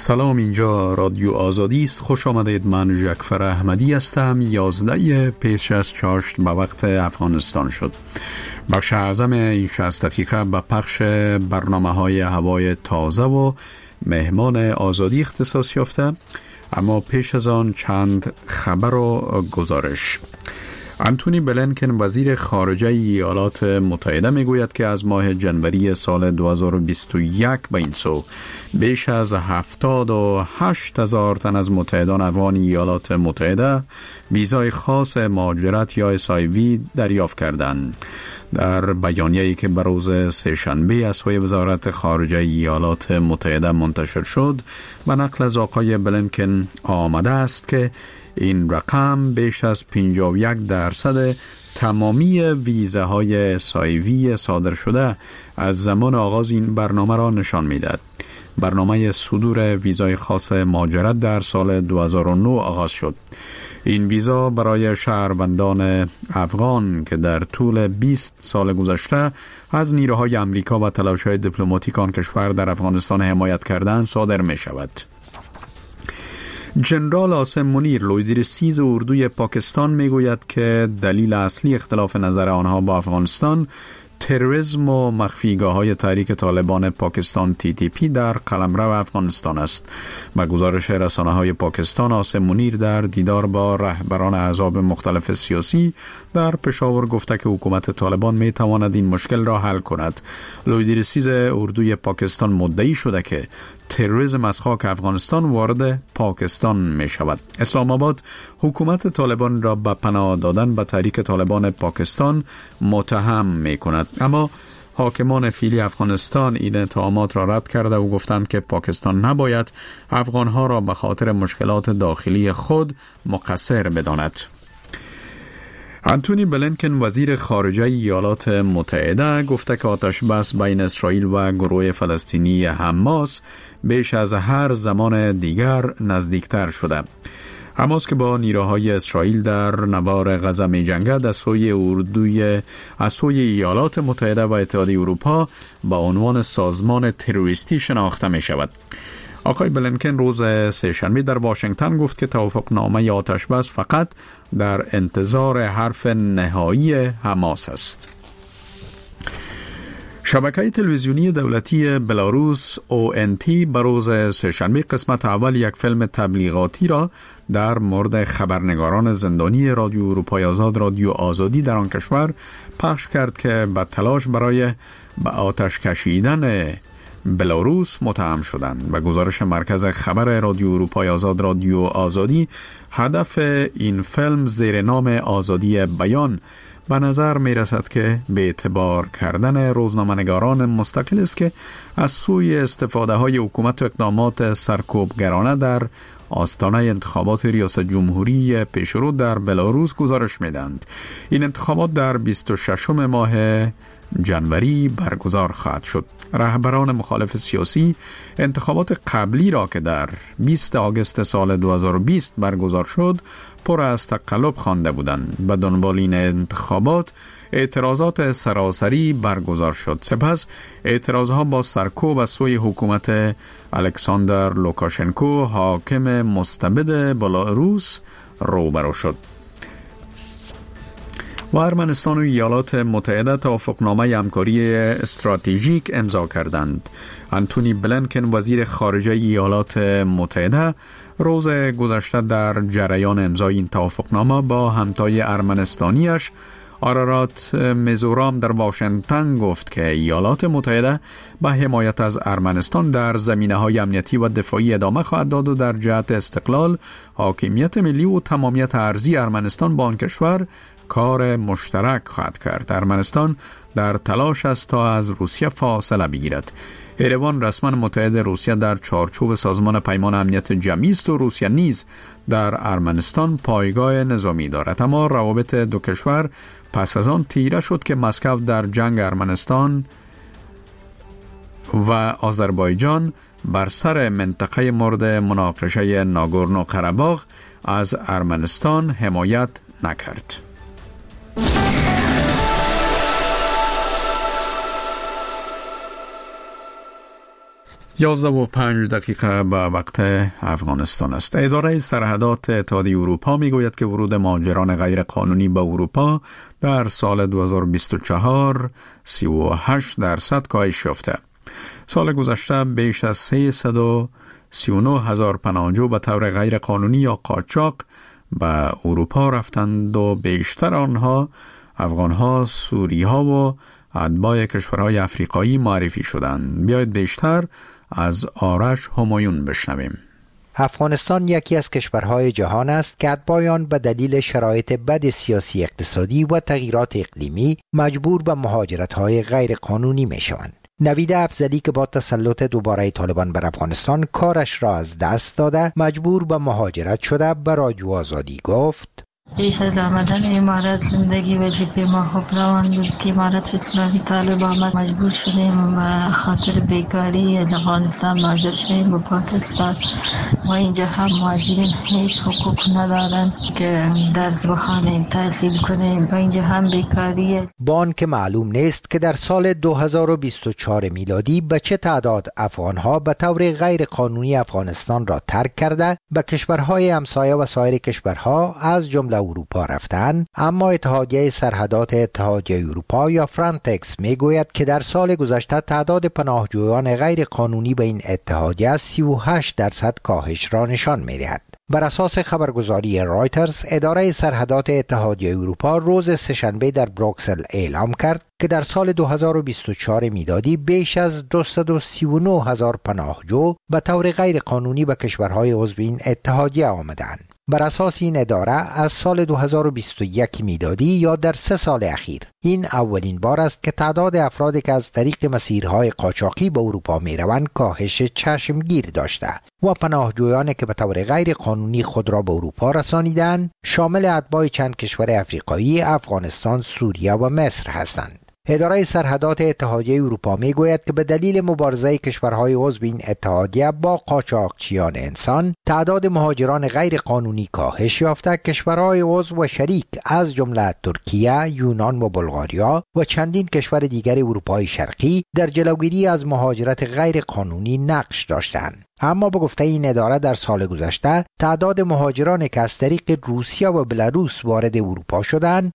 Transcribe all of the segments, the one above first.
سلام، اینجا رادیو آزادی است. خوش آمدید. من جعفر احمدی هستم. 11 پیش از چاشت به وقت افغانستان شد. بخش اعظم این 60 دقیقه به پخش برنامه‌های هوای تازه و مهمان آزادی اختصاص یافته، اما پیش از آن چند خبر و گزارش. آنتونی بلینکن وزیر خارجه ایالات متحده میگوید که از ماه جنوری سال 2021 به این سو بیش از 78,000 تن از متحدان افغان ایالات متحده ویزای خاص مهاجرت یا SIV دریافت کردند. در بیانیه‌ای که به روز سه‌شنبه از سوی وزارت خارجه ایالات متحده منتشر شد، به نقل از آقای بلینکن آمده است که این رقم بیش از 51% تمامی ویزاهای SIV صادر شده از زمان آغاز این برنامه را نشان می‌دهد. برنامه صدور ویزای خاص مهاجرت در سال 2009 آغاز شد. این ویزا برای شهروندان افغان که در طول 20 سال گذشته از نیروهای امریکا و تلاش‌های دیپلماتیک آن کشور در افغانستان حمایت کردند صادر می شود. جنرال عاصم منیر، لویدیر 13 اردوی پاکستان میگوید که دلیل اصلی اختلاف نظر آنها با افغانستان تروریسم و مخفیگاه‌های تحریک طالبان پاکستان TTP در قلمرو افغانستان است. با گزارش رسانه‌های پاکستان، عاصم منیر در دیدار با رهبران احزاب مختلف سیاسی در پشاور گفته که حکومت طالبان می‌تواند این مشکل را حل کند. لویدیر 13 اردوی پاکستان مدعی شده که تروریسم از خاک افغانستان وارد پاکستان می شود. اسلام آباد حکومت طالبان را به پناه دادن به تحریک طالبان پاکستان متهم می کند، اما حاکمان فعلی افغانستان این اتهامات را رد کرده و گفتند که پاکستان نباید افغانها را به خاطر مشکلات داخلی خود مقصر بداند. آنتونی بلینکن وزیر خارجه ایالات متحده گفته که آتش بس بین اسرائیل و گروه فلسطینی حماس بیش از هر زمان دیگر نزدیکتر شده. حماس که با نیروهای اسرائیل در نوار غزه می جنگد از سوی ایالات متحده و اتحادیه اروپا با عنوان سازمان تروریستی شناخته می شود. آقای بلینکن روز سه‌شنبه در واشنگتن گفت که توافقنامه آتش بس فقط در انتظار حرف نهایی حماس است. شبکه تلویزیونی دولتی بلاروس ONT به روز سه‌شنبه قسمت اول یک فیلم تبلیغاتی را در مورد خبرنگاران زندانی رادیو اروپای آزاد، رادیو آزادی در آن کشور پخش کرد که به تلاش برای به آتش کشیدن بلاروس متهم شدند. و گزارش مرکز خبر رادیو اروپای آزاد، رادیو آزادی، هدف این فیلم زیر نام آزادی بیان به نظر می رسد که به اعتبار کردن روزنامه‌نگاران مستقل است که از سوی استفاده های حکومت و اقدامات سرکوبگرانه در آستانه انتخابات ریاست جمهوری پیشرو در بلاروس گزارش می دهند. این انتخابات در 26 ماه جنوری برگزار خواهد شد. رهبران مخالف سیاسی انتخابات قبلی را که در 20 آگوست سال 2020 برگزار شد پر از تقلب خوانده بودند. به دنبال این انتخابات اعتراضات سراسری برگزار شد. سپس اعتراضها با سرکوب از سوی حکومت الکساندر لوکاشنکو حاکم مستبد بلاروس روبرو شد. و ارمنستان و ایالات متحده توافقنامه همکاری استراتژیک امضا کردند. آنتونی بلینکن وزیر خارجه ایالات متحده روز گذشته در جریان امضای این توافقنامه با همتای ارمنستانیش آرارات میزورام در واشنگتن گفت که ایالات متحده به حمایت از ارمنستان در زمینه‌های امنیتی و دفاعی ادامه خواهد داد و در جهت استقلال، حاکمیت ملی و تمامیت ارضی ارمنستان با آن کشور کار مشترک خواهد کرد. ارمنستان در تلاش است تا از روسیه فاصله بگیرد. ایروان رسما متحد روسیه در چارچوب سازمان پیمان امنیت جمعی است و روسیه نیز در ارمنستان پایگاه نظامی دارد، اما روابط دو کشور پس از آن تیره شد که مسکو در جنگ ارمنستان و آذربایجان بر سر منطقه مورد مناقشه ناگورنو قره‌باغ از ارمنستان حمایت نکرد. 11:05 به وقت افغانستان است. اداره سرحدات اتحادیه اروپا میگوید که ورود مهاجران غیر قانونی به اروپا در سال 2024 38% کاهش یافته. سال گذشته بیش از 339,000 پناهجو به طور غیر قانونی یا قاچاق به اروپا رفتند و بیشتر آنها افغانها، سوریها و اتباع کشورهای افریقایی معرفی شدند. بیایید بیشتر از آرش همایون بشنویم. افغانستان یکی از کشورهای جهان است که اتباع آن به دلیل شرایط بد سیاسی اقتصادی و تغییرات اقلیمی مجبور به مهاجرت‌های غیر قانونی می‌شوند. نوید افضلی که با تسلط دوباره طالبان بر افغانستان کارش را از دست داده مجبور به مهاجرت شده به رادیو آزادی گفت: پیش از آمدن امارات زندگی وظیفه ما خوب روان بود که امارت اسلامی طالب آمد، مجبور شدیم به خاطر بیکاری از افغانستان مهاجر شدیم به پاکستان. ما اینجا هم مهاجرین هیچ حقوق ندارن که درس بخوانیم، تحصیل کنیم و اینجا هم بیکاریه. با آن که معلوم نیست که در سال 2024 میلادی به چه تعداد افغانها به طور غیر قانونی افغانستان را ترک کرده به کشورهای همسایه و سایر کشورها از جمله اروپا رفتند، اما اتحادیه سرحدات اتحادیه اروپا یا فرانتکس میگوید که در سال گذشته تعداد پناهجویان غیر قانونی به این اتحادیه 38% کاهش را نشان میدهد. بر اساس خبرگزاری رایترز، اداره سرحدات اتحادیه اروپا روز سه‌شنبه در بروکسل اعلام کرد که در سال 2024 میلادی بیش از 239,000 پناهجو به طور غیر قانونی به کشورهای عضو این اتحادیه آمدند. بر اساس این اداره از سال 2021 میلادی یا در 3 سال اخیر این اولین بار است که تعداد افرادی که از طریق مسیرهای قاچاقی به اروپا میروند کاهش چشمگیر داشته و پناهجویانی که به طور غیر قانونی خود را به اروپا رسانیدند شامل اتباع چند کشور افریقایی، افغانستان، سوریه و مصر هستند. اداره سرحدات اتحادیه اروپا میگوید که به دلیل مبارزه کشورهای عضو این اتحادیه با قاچاقچیان انسان، تعداد مهاجران غیر قانونی کاهش یافته. کشورهای عضو و شریک از جمله ترکیه، یونان و بلغاریا و چندین کشور دیگر اروپای شرقی در جلوگیری از مهاجرت غیر قانونی نقش داشتند. اما به گفته این اداره در سال گذشته تعداد مهاجرانی که از طریق روسیه و بلاروس وارد اروپا شدند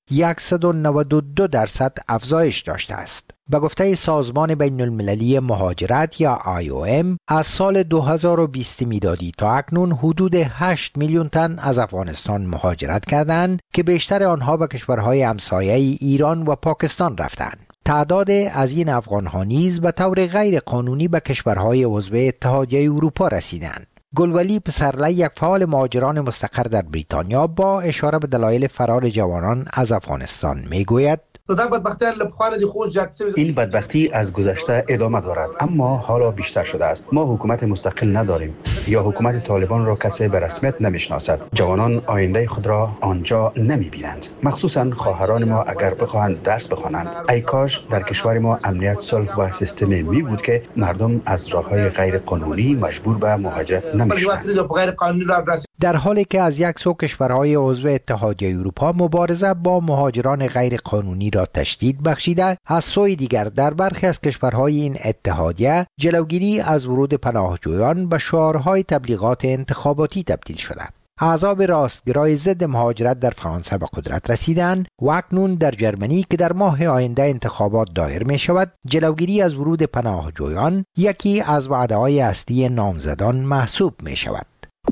192% افزایش داشته است. به گفته سازمان بین المللی مهاجرت یا IOM از سال 2020 میلادی تا اکنون حدود 8 میلیون تن از افغانستان مهاجرت کردند که بیشتر آنها به کشورهای همسایه ایران و پاکستان رفتند. تعداد از این افغان‌ها نیز به طور غیر قانونی به کشورهای عضو اتحادیه اروپا رسیدند. گلولی پسرلی، یک فعال مهاجران مستقر در بریتانیا، با اشاره به دلایل فرار جوانان از افغانستان میگوید: این بدبختی از گذشته ادامه دارد، اما حالا بیشتر شده است. ما حکومت مستقل نداریم یا حکومت طالبان را کسی به رسمیت نمیشناسد. جوانان آینده خود را آنجا نمیبینند، مخصوصا خواهران ما اگر بخواهند درس بخوانند. ای کاش در کشور ما امنیت، صلح و سیستمی می بود که مردم از راههای غیر قانونی مجبور به مهاجرت نمیشوند. در حالی که از یک سو کشورهای عضو اتحادیه اروپا مبارزه با مهاجران غیر قانونی را تشدید بخشیده، از سوی دیگر در برخی از کشورهای این اتحادیه جلوگیری از ورود پناهجویان به شعارهای تبلیغات انتخاباتی تبدیل شده. احزاب راستگرای ضد مهاجرت در فرانسه به قدرت رسیدند و اکنون در جرمنی که در ماه آینده انتخابات دایر می شود، جلوگیری از ورود پناهجویان یکی از وعده‌های اصلی نامزدان محسوب می شود.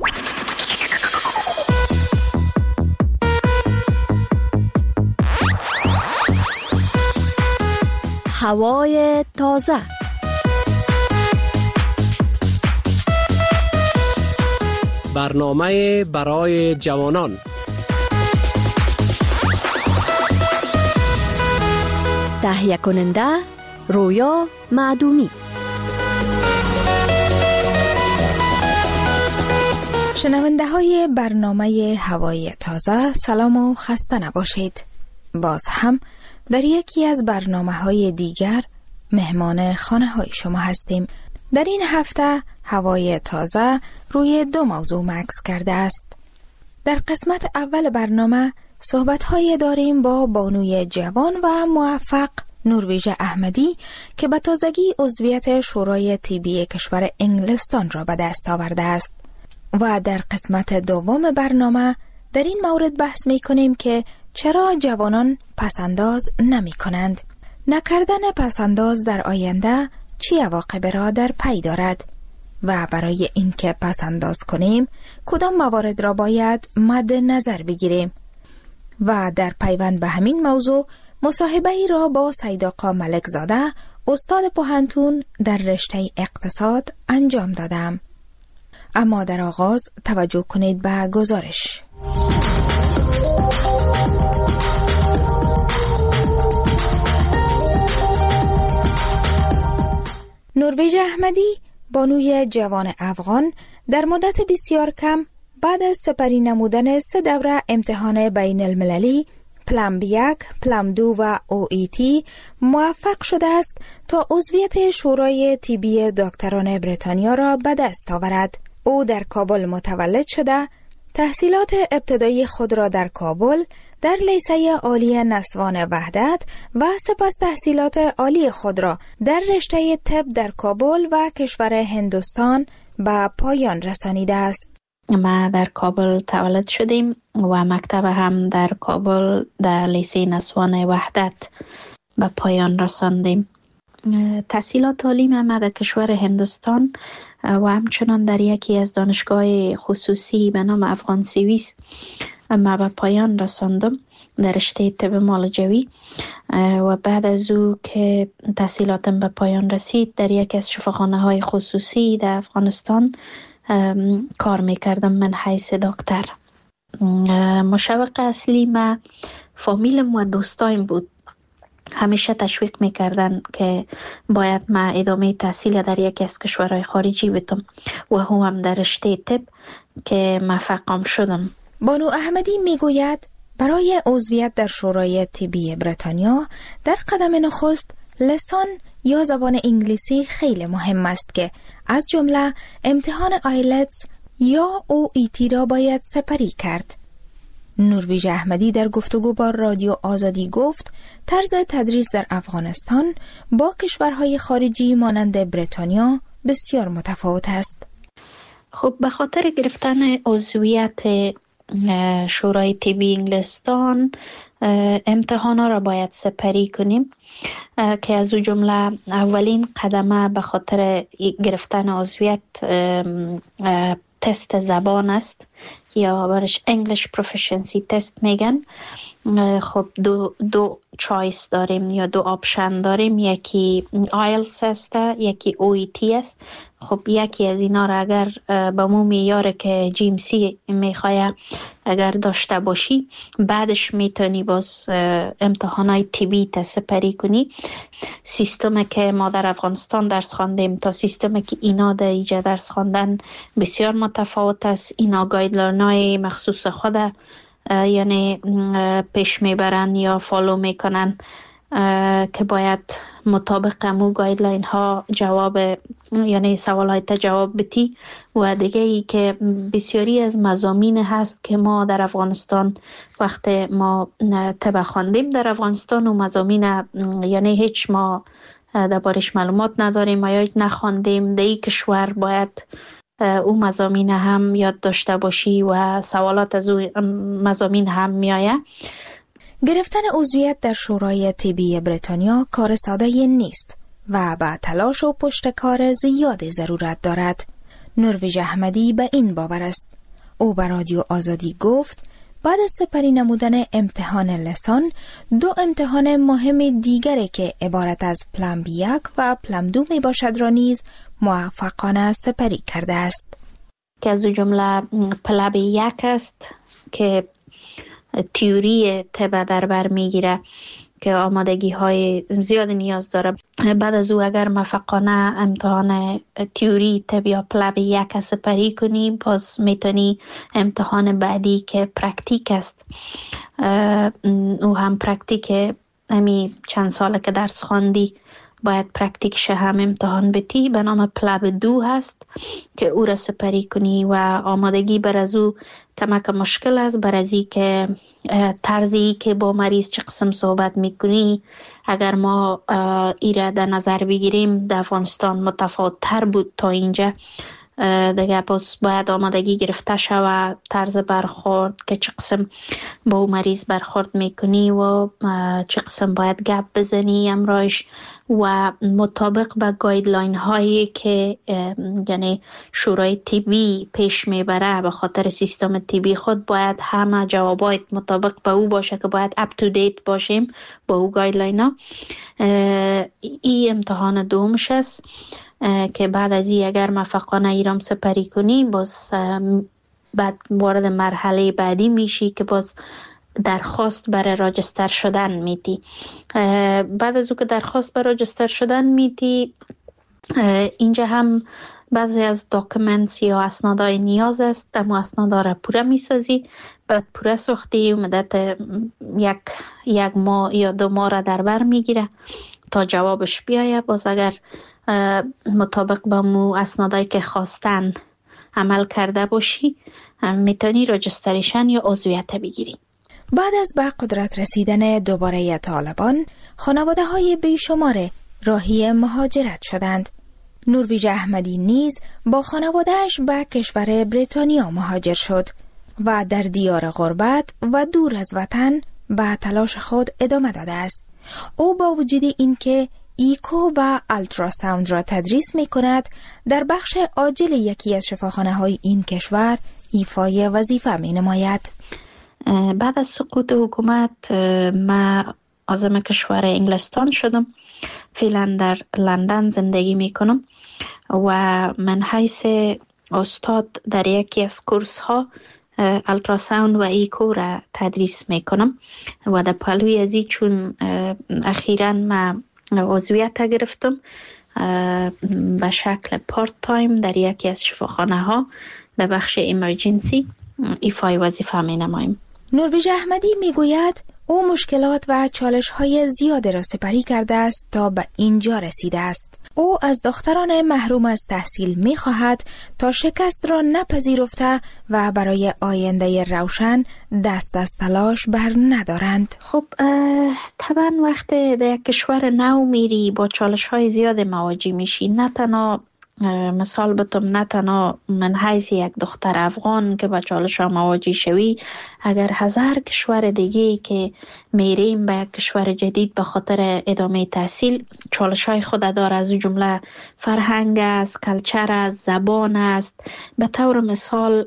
هوای تازه. برنامه برای جوانان. تهیه کننده رویا معدومی. شنونده های برنامه هوای تازه، سلام و خسته نباشید. باز هم در یکی از برنامه‌های دیگر مهمان خانه های شما هستیم. در این هفته هوای تازه روی 2 موضوع مکث کرده است. در قسمت اول برنامه صحبت‌های داریم با بانوی جوان و موفق نروژ احمدی که به تازگی عضویت شورای طبی کشور انگلستان را به دست آورده است. و در قسمت دوم برنامه در این مورد بحث می کنیم که چرا جوانان پسنداز نمی کنند. نکردن پسنداز در آینده چی عواقب را در پی دارد و برای اینکه پسنداز کنیم کدام موارد را باید مد نظر بگیریم. و در پیوند به همین موضوع مصاحبه ای را با سید آقا ملک زاده استاد پوهنتون در رشته اقتصاد انجام دادم. اما در آغاز توجه کنید به گزارش. نروژ احمدی بانوی جوان افغان در مدت بسیار کم بعد از سپری نمودن 3 دوره امتحان بین المللی پلم 1، پلم 2 و OET موفق شده است تا عضویت شورای طبی دکتران بریتانیا را به دست آورد. او در کابل متولد شده، تحصیلات ابتدایی خود را در کابل در لیسه عالی نسوان وحدت و سپس تحصیلات عالی خود را در رشته طب در کابل و کشور هندوستان به پایان رسانیده است. ما در کابل تولد شدیم و مکتب هم در کابل در لیسه نسوان وحدت به پایان رساندیم. تحصیلات تعلیم ما در کشور هندوستان و همچنان در یکی از دانشگاه خصوصی به نام افغان سیویس ما به پایان رساندم در رشته طب معالجوی و بعد از او که تحصیلاتم به پایان رسید در یکی از شفاخانه‌های خصوصی در افغانستان کار میکردم من حیث دکتر. مشوق اصلی ما فامیلم و دوستایم بود. همیشه تشویق میکردن که باید ما ادامه تحصیل در یکی از کشورهای خارجی بدم و هم در رشته طب که موفقم شدم. بانو احمدی میگوید برای عضویت در شورای طبی بریتانیا در قدم نخست لسان یا زبان انگلیسی خیلی مهم است که از جمله امتحان آیلتس یا OET را باید سپری کرد. نروژ احمدی در گفتگو با رادیو آزادی گفت طرز تدریس در افغانستان با کشورهای خارجی مانند بریتانیا بسیار متفاوت است. خب به خاطر گرفتن عضویت شورای طبی انگلستان امتحانا را باید سپری کنیم که از او جمله اولین قدمه به خاطر گرفتن عضویت تست زبان است یا برش English Proficiency Test میگن. خب دو چایس داریم یا دو آپشن داریم، یکی IELTS است یکی OET است. خب یکی از اینا را اگر به مو معیار که GMC میخواه اگر داشته باشی بعدش میتونی باز امتحانات طبی تا سپری کنی. سیستمی که ما در افغانستان درس خواندیم تا سیستمی که اینا در اینجا درس خواندن بسیار متفاوت است. اینا گایدلاین‌های مخصوص خود یعنی پیش میبرن یا فالو میکنن که باید مطابق امو گایدلاین ها جواب یعنی سوال های جواب بدی. و دیگه ای که بسیاری از مضامین هست که ما در افغانستان وقت ما طب خواندیم در افغانستان و مضامین یعنی هیچ ما دربارش معلومات نداریم یا هیچ نخواندیم. در این کشور باید او مضامین هم یاد داشته باشی و سوالات از او مضامین هم میآید. گرفتن عضویت در شورای طبی بریتانیا کار ساده نیست و با تلاش و پشتکار زیاد ضرورت دارد. نروژ احمدی به این باور است. او به رادیو آزادی گفت بعد از سپری نمودن امتحان لسان 2 امتحان مهم دیگری که عبارت از پلم 1 و پلم 2 می باشد را نیز موفقانه سپری کرده است. که از جمله پلم 1 است که تیوری طب در بر میگیره که آمادگی های زیاد نیاز داره. بعد از او اگر موفقانه امتحان تیوری طب یا پلم 1 سپری کنی باز میتونی امتحان بعدی که پرکتیک است او هم پرکتیک همی چند ساله که درس خواندی باید پرکتیکش هم امتحان بتی، به نام پلاب 2 هست که او را سپری کنی و آمادگی بر از او کمک مشکل است، بر از این که طرزی که با مریض چه قسم صحبت میکنی اگر ما ایره در نظر بگیریم در افغانستان متفاوت تر بود تا اینجا دیگه. پس باید آمادگی گرفته شود طرز برخورد که چه قسم با مریض برخورد میکنی و چه قسم باید گپ بزنی امرایش و مطابق به گایدلاین هایی که یعنی شورای طبی پیش میبره به خاطر سیستم طبی خود باید همه جوابات مطابق به او باشه که باید اپ تو دیت باشیم با او گایدلاین ها. این امتحان دومش است که بعد از این اگر موفقانه ایرام سپری کنی باز بعد وارد مرحله بعدی میشی که باز درخواست برای راجستر شدن میدی. بعد از او که درخواست برای راجستر شدن میدی اینجا هم بعضی از داکومنتس یا اسنادهای نیاز است، اما اسنادا را پوره میسازی، بعد پوره ساختی و مدت یک ماه یا 2 ماه را در بر میگیره تا جوابش بیایه. باز اگر مطابق با مو اسنادایی که خواستن عمل کرده باشی میتونی راجستریشن یا عضویت بگیری. بعد از به قدرت رسیدن دوباره طالبان خانواده های بیشمار راهی مهاجرت شدند. نورویج احمدی نیز با خانوادهش به کشور بریتانیا مهاجر شد و در دیار غربت و دور از وطن به تلاش خود ادامه داده است. او با وجود اینکه ایکو و التراساوند را تدریس می کند در بخش عاجل یکی از شفاخانه های این کشور ایفای وظیفه می نماید. بعد از سقوط حکومت من عازم کشور انگلستان شدم، فعلا در لندن زندگی می کنم و من حیث استاد در یکی از کورس ها التراساوند و ایکو را تدریس می کنم و در پلوی ازی چون اخیراً من عضویت گرفتم به شکل پارت تایم در یکی از شفاخانه ها در بخش ایمرجنسی ایفای وظیفه می نمایم. نورویج احمدی می گوید او مشکلات و چالش های زیاد را سپری کرده است تا به اینجا رسیده است. او از دختران محروم از تحصیل می خواهد تا شکست را نپذیرفته و برای آینده روشن دست از تلاش بر ندارند. خب طبعا وقتی در کشور نو میری با چالش های زیاد مواجه میشی. نه تنها مثال بتم، نه تنها من حیث یک دختر افغان که با چالش ها مواجه شوی، اگر هزار کشور دیگه که میریم به یک کشور جدید به خاطر ادامه تحصیل چالش های خود داره، از جمله فرهنگ است، کلچر است، زبان است. به طور مثال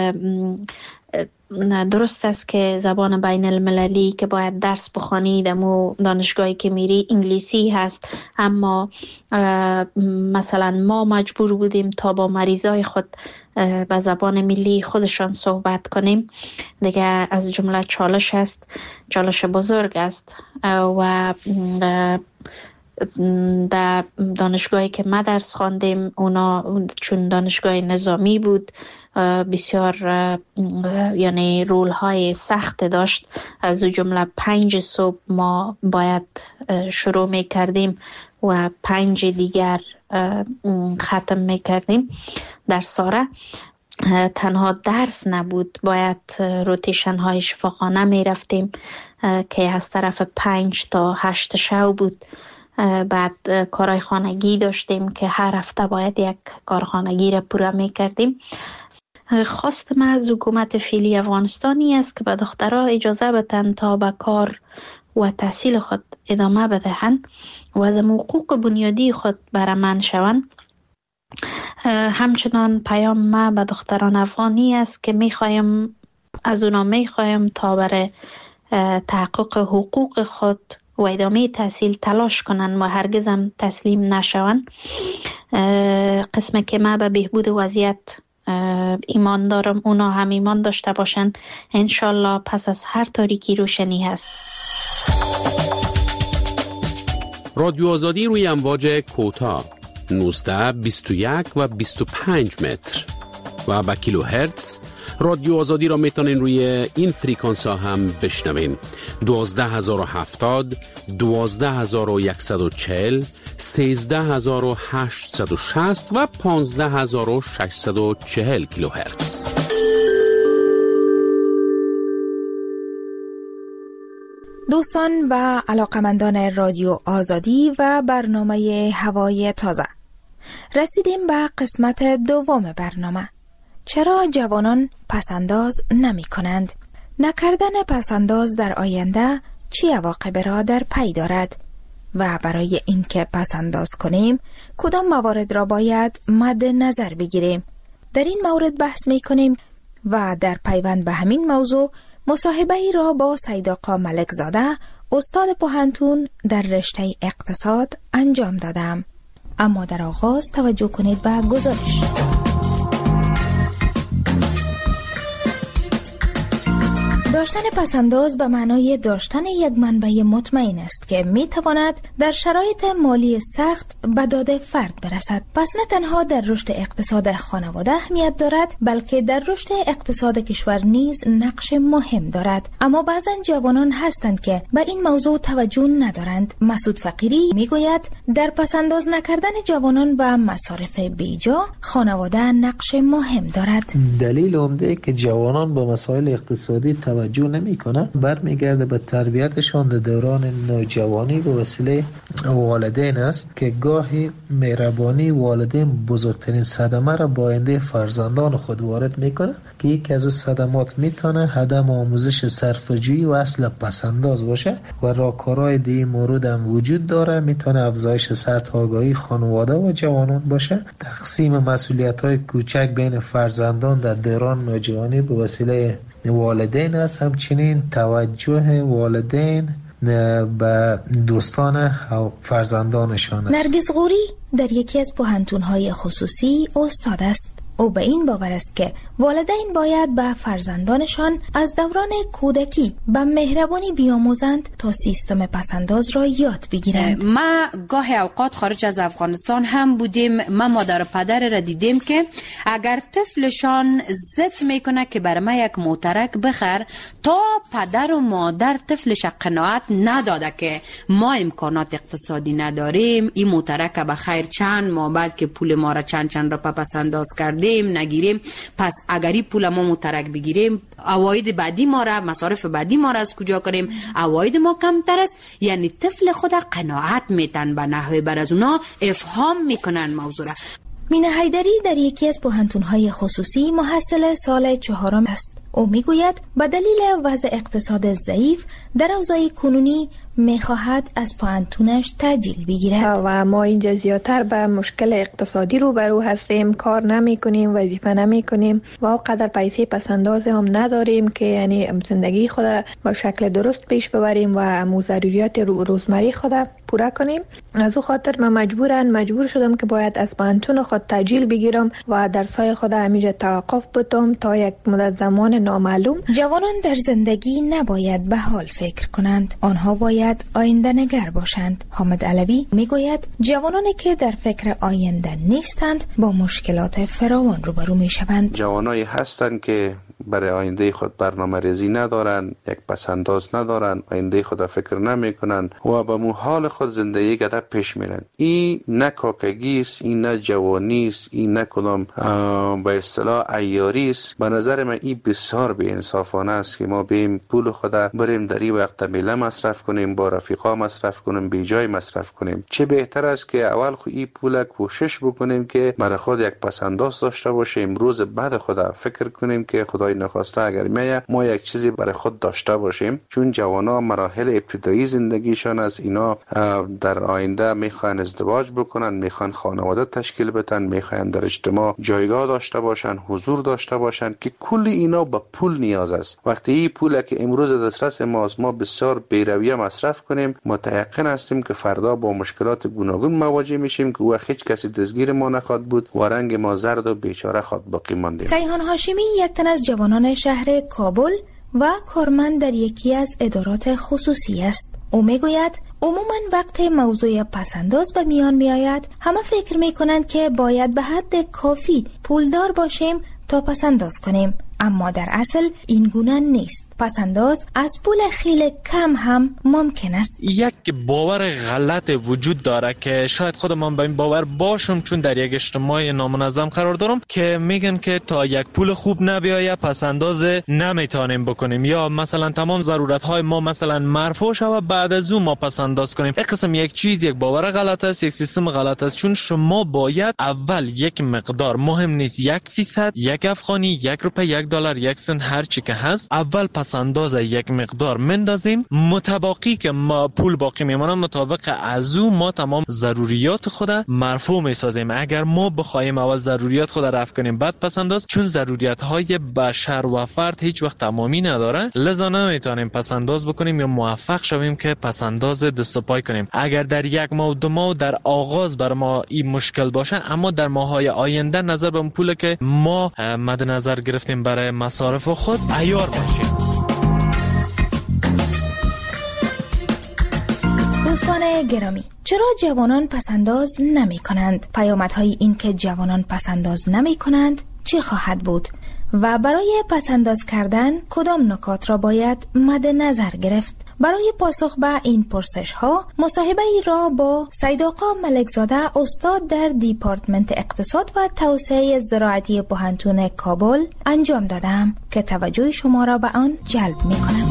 درست است که زبان بین المللی که باید درس بخوانی دمو دانشگاهی که میری انگلیسی هست، اما مثلا ما مجبور بودیم تا با مریضای خود به زبان ملی خودشان صحبت کنیم. دیگه از جمله چالش است، چالش بزرگ است. و در دانشگاهی که ما درس خواندیم اونا چون دانشگاه نظامی بود بسیار یعنی رول های سخت داشت. از جمله 5 صبح ما باید شروع می کردیم و 5 دیگر ختم می کردیم در ساره. تنها درس نبود، باید روتیشن های شفاخانه می رفتیم که از طرف 5 تا 8 شب بود. بعد کارهای خانگی داشتیم که هر هفته باید یک کار خانگی را پوره می کردیم. خواست من از حکومت فعلی افغانستانی است که به دخترها اجازه بدن تا به کار و تحصیل خود ادامه بدهند و از حقوق بنیادی خود برمن شوند. همچنان پیام ما به دختران افغانی است که میخوایم از اونا میخوایم تا برای تحقق حقوق خود و ادامه تحصیل تلاش کنن و هرگز هم تسلیم نشون. قسم که ما به بهبود وضعیت ایمان دارم، اونا هم ایمان داشته باشن. انشالله پس از هر تاریکی روشنی هست. رادیو آزادی روی امواج کوتاه 19، 21 و 25 متر و با کیلوهرتز رادیو آزادی را میتونین روی این فریکانس ها هم بشنوین: 12070، 12140، 13860 و 15640 کیلوهرتز. دوستان و علاقمندان رادیو آزادی و برنامه هوای تازه، رسیدیم به قسمت دوم برنامه. چرا جوانان پسنداز نمی کنند؟ نکردن پسنداز در آینده چه عواقبی را در پی دارد؟ و برای اینکه پسنداز کنیم کدام موارد را باید مد نظر بگیریم؟ در این مورد بحث می کنیم و در پیوند به همین موضوع مصاحبه ای را با سید آقا ملک زاده، استاد پوهنتون در رشته اقتصاد انجام دادم. اما در آغاز توجه کنید به گزارش. داشتن پسنداز به معنای داشتن یک منبع مطمئن است که می تواند در شرایط مالی سخت به داد فرد برسد. پس نه تنها در رشد اقتصاد خانواده اهمیت دارد، بلکه در رشد اقتصاد کشور نیز نقش مهم دارد. اما بعضا جوانان هستند که به این موضوع توجه ندارند. مسعود فقیری می گوید در پسنداز نکردن جوانان و مصارف بیجا خانواده نقش مهم دارد. دلیل عمده که جوانان به مسائل اقتصادی توجه نمی‌کنه برمیگرده به تربیتشان در دوران نوجوانی به وسیله والدین است که گاهی مهربانی والدین بزرگترین صدمه را با آینده فرزندان خود وارد میکنه که یکی از صدمات میتونه عدم آموزش صرفه‌جویی و اصل پسنداز باشه و راهکارهای دیگه مورد هم وجود داره. میتونه افزایش سطح آگاهی خانواده و جوانان باشه، تقسیم مسئولیت‌های کوچک بین فرزندان در دوران نوجوانی به وسیله والدین است، همچنین توجه والدین به دوستان فرزندانشان است. نرگس غوری در یکی از پوهنتون‌های خصوصی استاد است. او به این باور است که والدین باید به فرزندانشان از دوران کودکی به مهربانی بیاموزند تا سیستم پسنداز را یاد بگیرند. ما گاهی اوقات خارج از افغانستان هم بودیم، ما مادر و پدر را دیدیم که اگر طفلشان ضد میکنه که برای ما یک موترک بخر، تا پدر و مادر طفلش قناعت نداده که ما امکانات اقتصادی نداریم، این موترک به خیر چند ماه بعد که پول ما را چند را پسنداز کردیم نگیریم، پس اگری پول ما مترک بگیریم، عواید بعدی ما را، مصارف بعدی ما را از کجا کنیم؟ عواید ما کمتر است. یعنی طفل خود قناعت میتن به نحوه بر از اونا افهام میکنن موضوع را. مینه حیدری در یکی از پوهنتون‌های خصوصی محصل سال 4 است. او میگوید به دلیل وضع اقتصاد ضعیف در اوضاع کنونی میخواهد از پوهنتونش تأجیل بگیرد و ما اینجا زیادتر به مشکل اقتصادی روبرو هستیم، کار نمی کنیم، وظیفه نمی کنیم و اونقدر پیسه پسنداز هم نداریم که یعنی زندگی خود با شکل درست پیش ببریم و ضروریات روزمره خود پورا کنیم. از او خاطر من مجبور شدم که باید از پوهنتون خود تأجیل بگیرم و درسای خود همینجا توقف بدم تا یک مدت زمان نامعلوم. جوانان در زندگی نباید به حال فکر کنند، آنها باید آینده نگر باشند. حامد علوی میگوید جوانانی که در فکر آینده نیستند با مشکلات فراوان روبرو میشوند. جوانایی هستند که برای آینده خود برنامه ریزی ندارن، یک پسنداز ندارن، آینده خود فکر نمی کنن و به حال خود زندگی گذر پیش میرن. این نه کاکگی است، این نه جوانی است، این نه کدام به اصطلاح عیاری است. به نظر من این بسیار بی انصافانه است که ما بیم پول خود بریم در این وقت میله مصرف کنیم، با رفیقا مصرف کنیم، بی جای مصرف کنیم. چه بهتر است که اول خود این پول کوشش بکنیم که برای خود یک پسنداز داشته باشیم، روز بعد خود فکر کنیم که خدای نخواسته اگر ما یک چیزی برای خود داشته باشیم. چون جوانا مراحل ابتدایی زندگیشان از اینا در آینده میخوان ازدواج بکنن، میخوان خانواده تشکیل بدن، میخوان در اجتماع جایگاه داشته باشن، حضور داشته باشن که کل اینا به پول نیاز است. وقتی این پول که امروز دسترس ماست ما بسیار بی‌رویه مصرف کنیم، متيقن هستیم که فردا با مشکلات گوناگون مواجه میشیم که وقت هیچ کسی دستگیر ما نخواد بود و رنگ ما زرد و بیچاره خود باقی ماندیم. کیهان هاشمی یک تن از جوانان شهر کابل و کارمند در یکی از ادارات خصوصی است. او میگوید عموماً وقت موضوع پسنداز به میان میآید همه فکر میکنند که باید به حد کافی پولدار باشیم تا پسنداز کنیم، اما در اصل این گونه نیست. پسنداز از پول خیلی کم هم ممکن است. یک باور غلط وجود داره که شاید خود من به این باور باشم، چون در یک اجتماع نامنظم قرار دارم که میگن که تا یک پول خوب نبیایه پسنداز نمیتونیم بکنیم، یا مثلا تمام ضرورت های ما مثلا مرفوع شوه بعد از اون ما پسنداز کنیم. این قسم یک چیز، یک باور غلط است، یک سیستم غلط است، چون شما باید اول یک مقدار، مهم نیست 1%، 1 افغانی، 1 روپیه، 1 دلار، 1 سنت، هر چی که هست، اول پسنداز یک مقدار مندازیم، متباقی که ما پول باقی میمونه مطابق از او ما تمام ضروریات خود مرفوع میسازیم. اگر ما بخوایم اول ضروریات خود رفع کنیم بعد پسنداز، چون ضروریات های بشر و فرد هیچ وقت تمامی نداره، لذا نمیتونیم پسنداز بکنیم یا موفق شویم که پسنداز دست و پای کنیم. اگر در 1 ماه و 2 ماه در آغاز بر ما این مشکل باشه، اما در ماهای آینده نظر به اون پول که ما مد نظر گرفتیم برای مصارف خود عیار باشیم. دوستان گرامی، چرا جوانان پسنداز نمی کنند؟ پیامدهای این که جوانان پسنداز نمی کنند چی خواهد بود؟ و برای پسنداز کردن کدام نکات را باید مد نظر گرفت؟ برای پاسخ به این پرسش ها مصاحبه ای را با سید آقا ملکزاده، استاد در دیپارتمنت اقتصاد و توسعه زراعتی پوهنتون کابل انجام دادم که توجه شما را به آن جلب می کنم.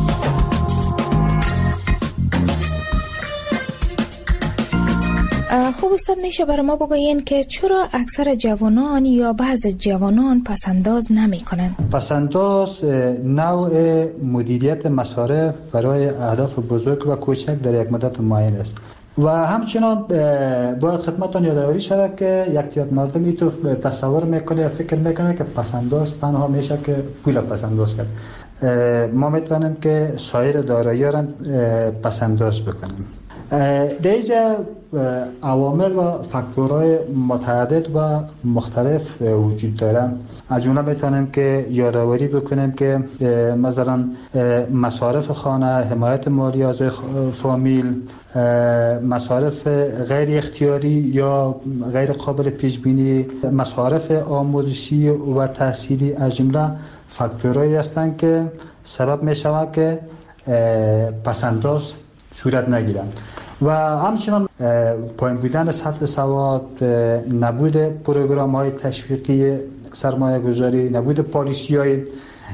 خوب استاد، میشه برای ما بگوین که چرا اکثر جوانان یا بعض جوانان پسنداز نمی کنند؟ پسنداز نوع مدیریت مصارف برای اهداف بزرگ و کوچک در یک مدت معین است و همچنان باید خدمتتان یادآوری شود که یک تعداد مردمی تو تصور میکنه یا فکر میکنه که پسنداز تنها میشه که پول پسنداز کرد. ما میتونیم که سایر دارایی‌ها را پسنداز بکنیم. در اینجا عوامل و فاکتورهای متعدد و مختلف وجود دارن. از جمله میتونیم که یادآوری بکنیم که مثلا مصارف خانه، حمایت مالی از فامیل، مصارف غیر اختیاری یا غیر قابل پیش بینی، مصارف آموزشی و تحصیلی از جمله فاکتورهایی هستند که سبب میشود که پسنداز صورت نگیرن. و همچنان پایین بودن سطح سواد، نبود پروگرام های تشویقی سرمایه گذاری، نبود پالیسی های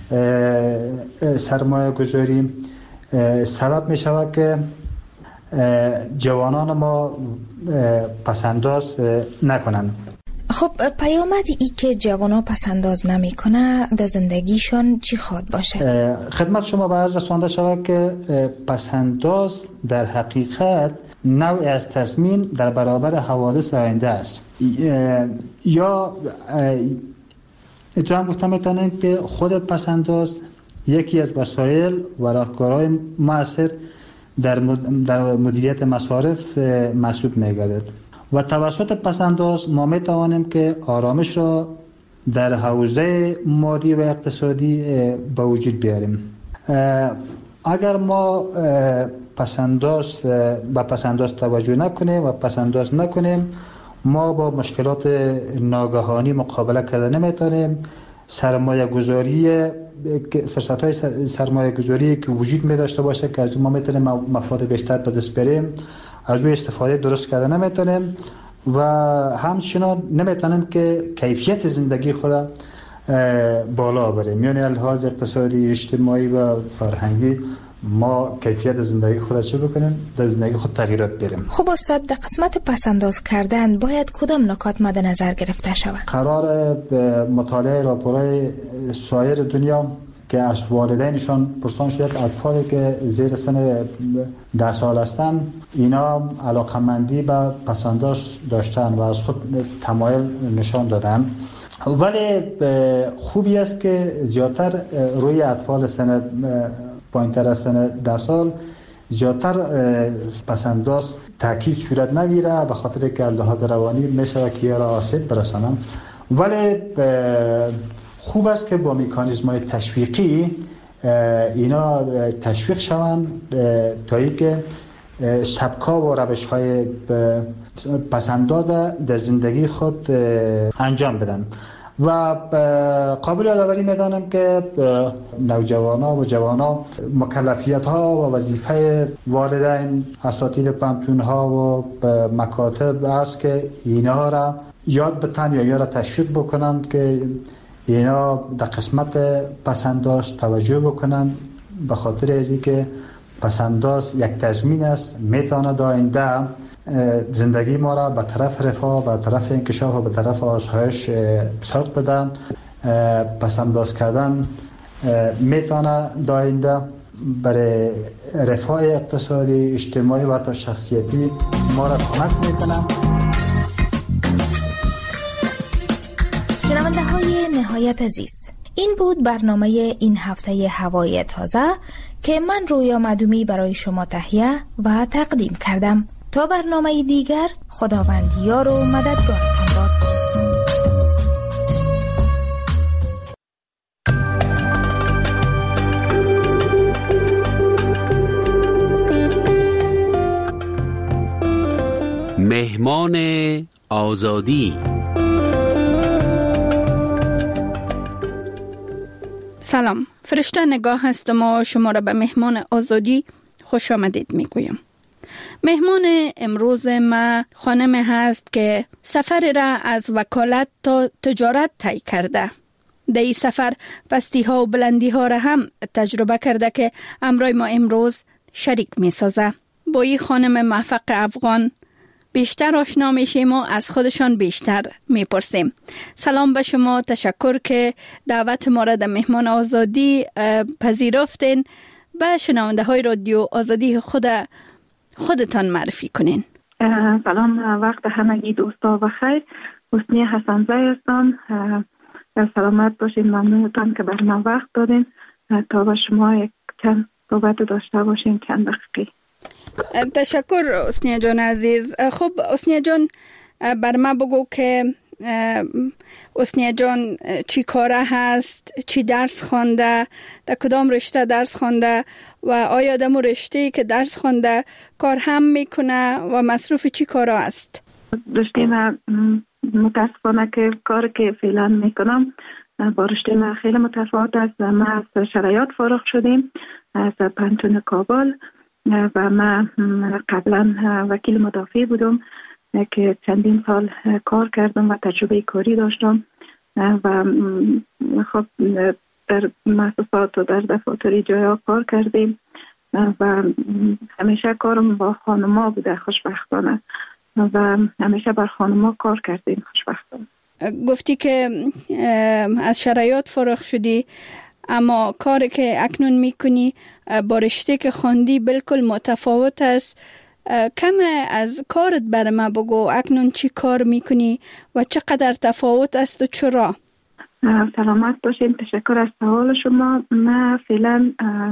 سرمایه گذاری سبب می شود که جوانان ما پسنداز نکنن. خب پیامدی ای که جوانان پسنداز نمی کنه در زندگیشان چی خواهد باشه؟ خدمت شما به عرض رسانده شود که پسنداز در حقیقت نوعی از تضمین در برابر حوادث آینده است. یا اتفاقا گفتم میتونیم که خود پسنداز یکی از وسایل و راهکارهای مؤثر در مدیریت مصارف محسوب میگردد و توسط پسنداز ما میتوانیم که آرامش را در حوزه مادی و اقتصادی به وجود بیاریم. اگر ما به پسنداز توجه نکنیم و پسنداز نکنیم، ما با مشکلات ناگهانی مقابله کردن نمیتونیم. سرمایه گذاری، فرصت های سرمایه گذاری که وجود می داشته باشه که از ما میتونیم مفاد بیشتر به دست بریم، از روی استفاده درست کردن نمیتونیم و همچنان نمیتونیم که کیفیت زندگی خود بالا بریم. یعنی لحاظ اقتصادی، اجتماعی و فرهنگی ما کیفیت زندگی خود چه بکنیم؟ در زندگی خود تغییرات بریم. خب استاد، در قسمت پسنداز کردن باید کدام نکات مد نظر گرفته شود؟ قرار مطالعه راپورهای سایر دنیا که از والدینشان پرسان شد اطفالی که زیر سن 10 سال هستند اینا علاقمندی به پسنداز داشتن و از خود تمایل نشان دادن، ولی خوبی است که زیادتر روی اطفال سن پایین‌تر از سن 10 سال زیادتر پسنداز تاکید صورت نگیره، به خاطر که لحاظ روانی میشه که را آسیب برسانن. ولی خوب است که با مکانیزم‌های تشویقی اینا تشویق شوند تا اینکه سبک‌ها و روش‌های پسنداز در زندگی خود انجام بدن. و قابل یادآوری میدانم که نوجوانا و جوانا مکلفیت ها و وظیفه والدین، اساتید پانتون ها و مکاتب است که اینا را یاد بتن یا اینا را تشویق بکنند که اینا در قسمت پسنداز توجه بکنند، به خاطر ازی که پسنداز یک تضمین است میتواند آینده زندگی ما را به طرف رفاه، به طرف انکشاف و به طرف آسایش سوق بده. پسنداز کردن میتونه آینده برای رفاه اقتصادی، اجتماعی و حتی شخصیتی ما را کمک میکنه. شنونده های نهایت عزیز، این بود برنامه این هفته هوای تازه که من رویا معدومی برای شما تهیه و تقدیم کردم. تا برنامه دیگر، خداوند یار و مددگارتان باد. مهمان آزادی. سلام، فرشته نگاه هستم و شما را به مهمان آزادی خوش آمدید میگویم. مهمان امروز ما خانم هست که سفر را از وکالت تا تجارت طی کرده. در این سفر پستی ها و بلندی ها را هم تجربه کرده که امروز ما امروز شریک می سازه. با این خانم موفق افغان بیشتر آشنا میشیم و از خودشان بیشتر میپرسیم. سلام به شما، تشکر که دعوت ما را در مهمان آزادی پذیرفتین. به شنونده های رادیو آزادی خودتان معرفی کنین. سلام، وقت همگی دوستا بخیر. حسنی حسن‌زی هستم. سلامت باشین. ممنونتان که بر من وقت دادین تا با شما یک چند صحبت داشته باشیم، چند دقیقه. تشکر حسنی جان عزیز. خب حسنی جان، بر ما بگو که حسنی جان چی کاره هست، چی درس خوانده، در کدام رشته درس خوانده و آیا در رشته که درس خوانده کار هم میکنه و مصروف چی کارا است؟ رشته من متاسفانه که کار که فعلا میکنم با رشته من خیلی متفاوت است. من از شرایط فارغ شدیم از پانتون کابل و من قبلا وکیل مدافع بودم که چندین سال کار کردم و تجربه کاری داشتم و خب در مؤسسات و در دفاتر جایا کار کردیم و همیشه کارم با خانما بوده خوشبختانه و همیشه بر خانما کار کردیم خوشبختانه. گفتی که از شرایط فارغ شدی، اما کاری که اکنون میکنی با رشته که خواندی بالکل متفاوت است. کم از کارت بر ما بگو، اکنون چی کار میکنی و چقدر تفاوت است و چرا؟ سلامت باشین، تشکر از سوال شما. من فعلا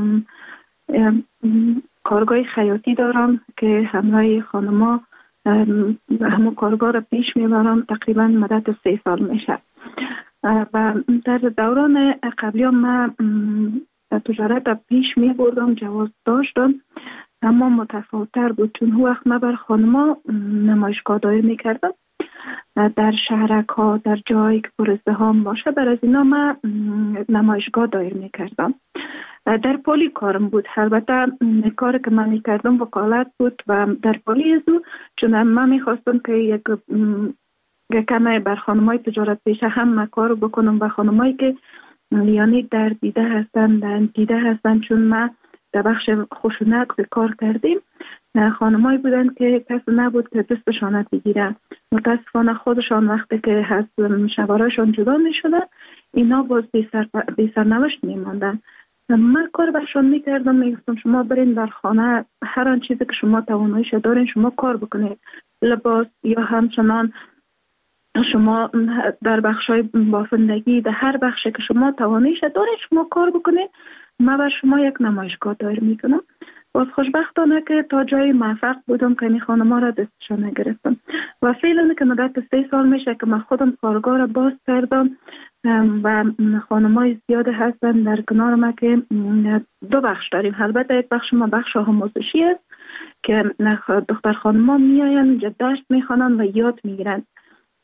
کارگاه خیاطی دارم که همراه خانما همون کارگاه را پیش میبرم. تقریبا مدت 3 سال میشه و در دوران قبلی من تجارت پیش میبردم، جواز داشتم، اما متفاوت‌تر بود چون هر وقت من بر خانما نمایشگاه دایر میکردم در شهرک ها، در جایی که پر ازدحام باشه. بر از اینا من نمایشگاه دایر میکردم. در پلی کارم بود. البته کاری که من میکردم وکالت بود و در پلی ازو چون من میخواستم که یک کمی بر خانمای تجارت پیشه هم کار بکنم و خانمایی که یعنی در دیده هستن چون من در بخش خشونت کار کردیم. خانمایی بودن که کسی نبود که دستشان بگیره. متاسفانه خودشان وقتی که از شوهرشان جدا می شدن اینا باز بی سرنوشت می ماندن. من کار برشان می کردم، می گفتم شما برین در خانه هر آن چیزی که شما تواناییش دارین شما کار بکنید، لباس یا همچنان شما در بخشای بافندگی در هر بخشی که شما تواناییش دارین شما کار بکنید. من بر شما یک نمایشگاه دایر میکنم. باز خوشبختانه که تا جای موفق بودم که این خانما را دستشان نگرفتم و فعلا که مدت 3 سال میشه که من خودم کارگاه را باز کردم و خانمای زیاد هستن در کنار ما که 2 بخش داریم. البته یک بخش ما بخش آموزشی است که دختر خانما میاین اینجا درس میخوانن و یاد میگیرن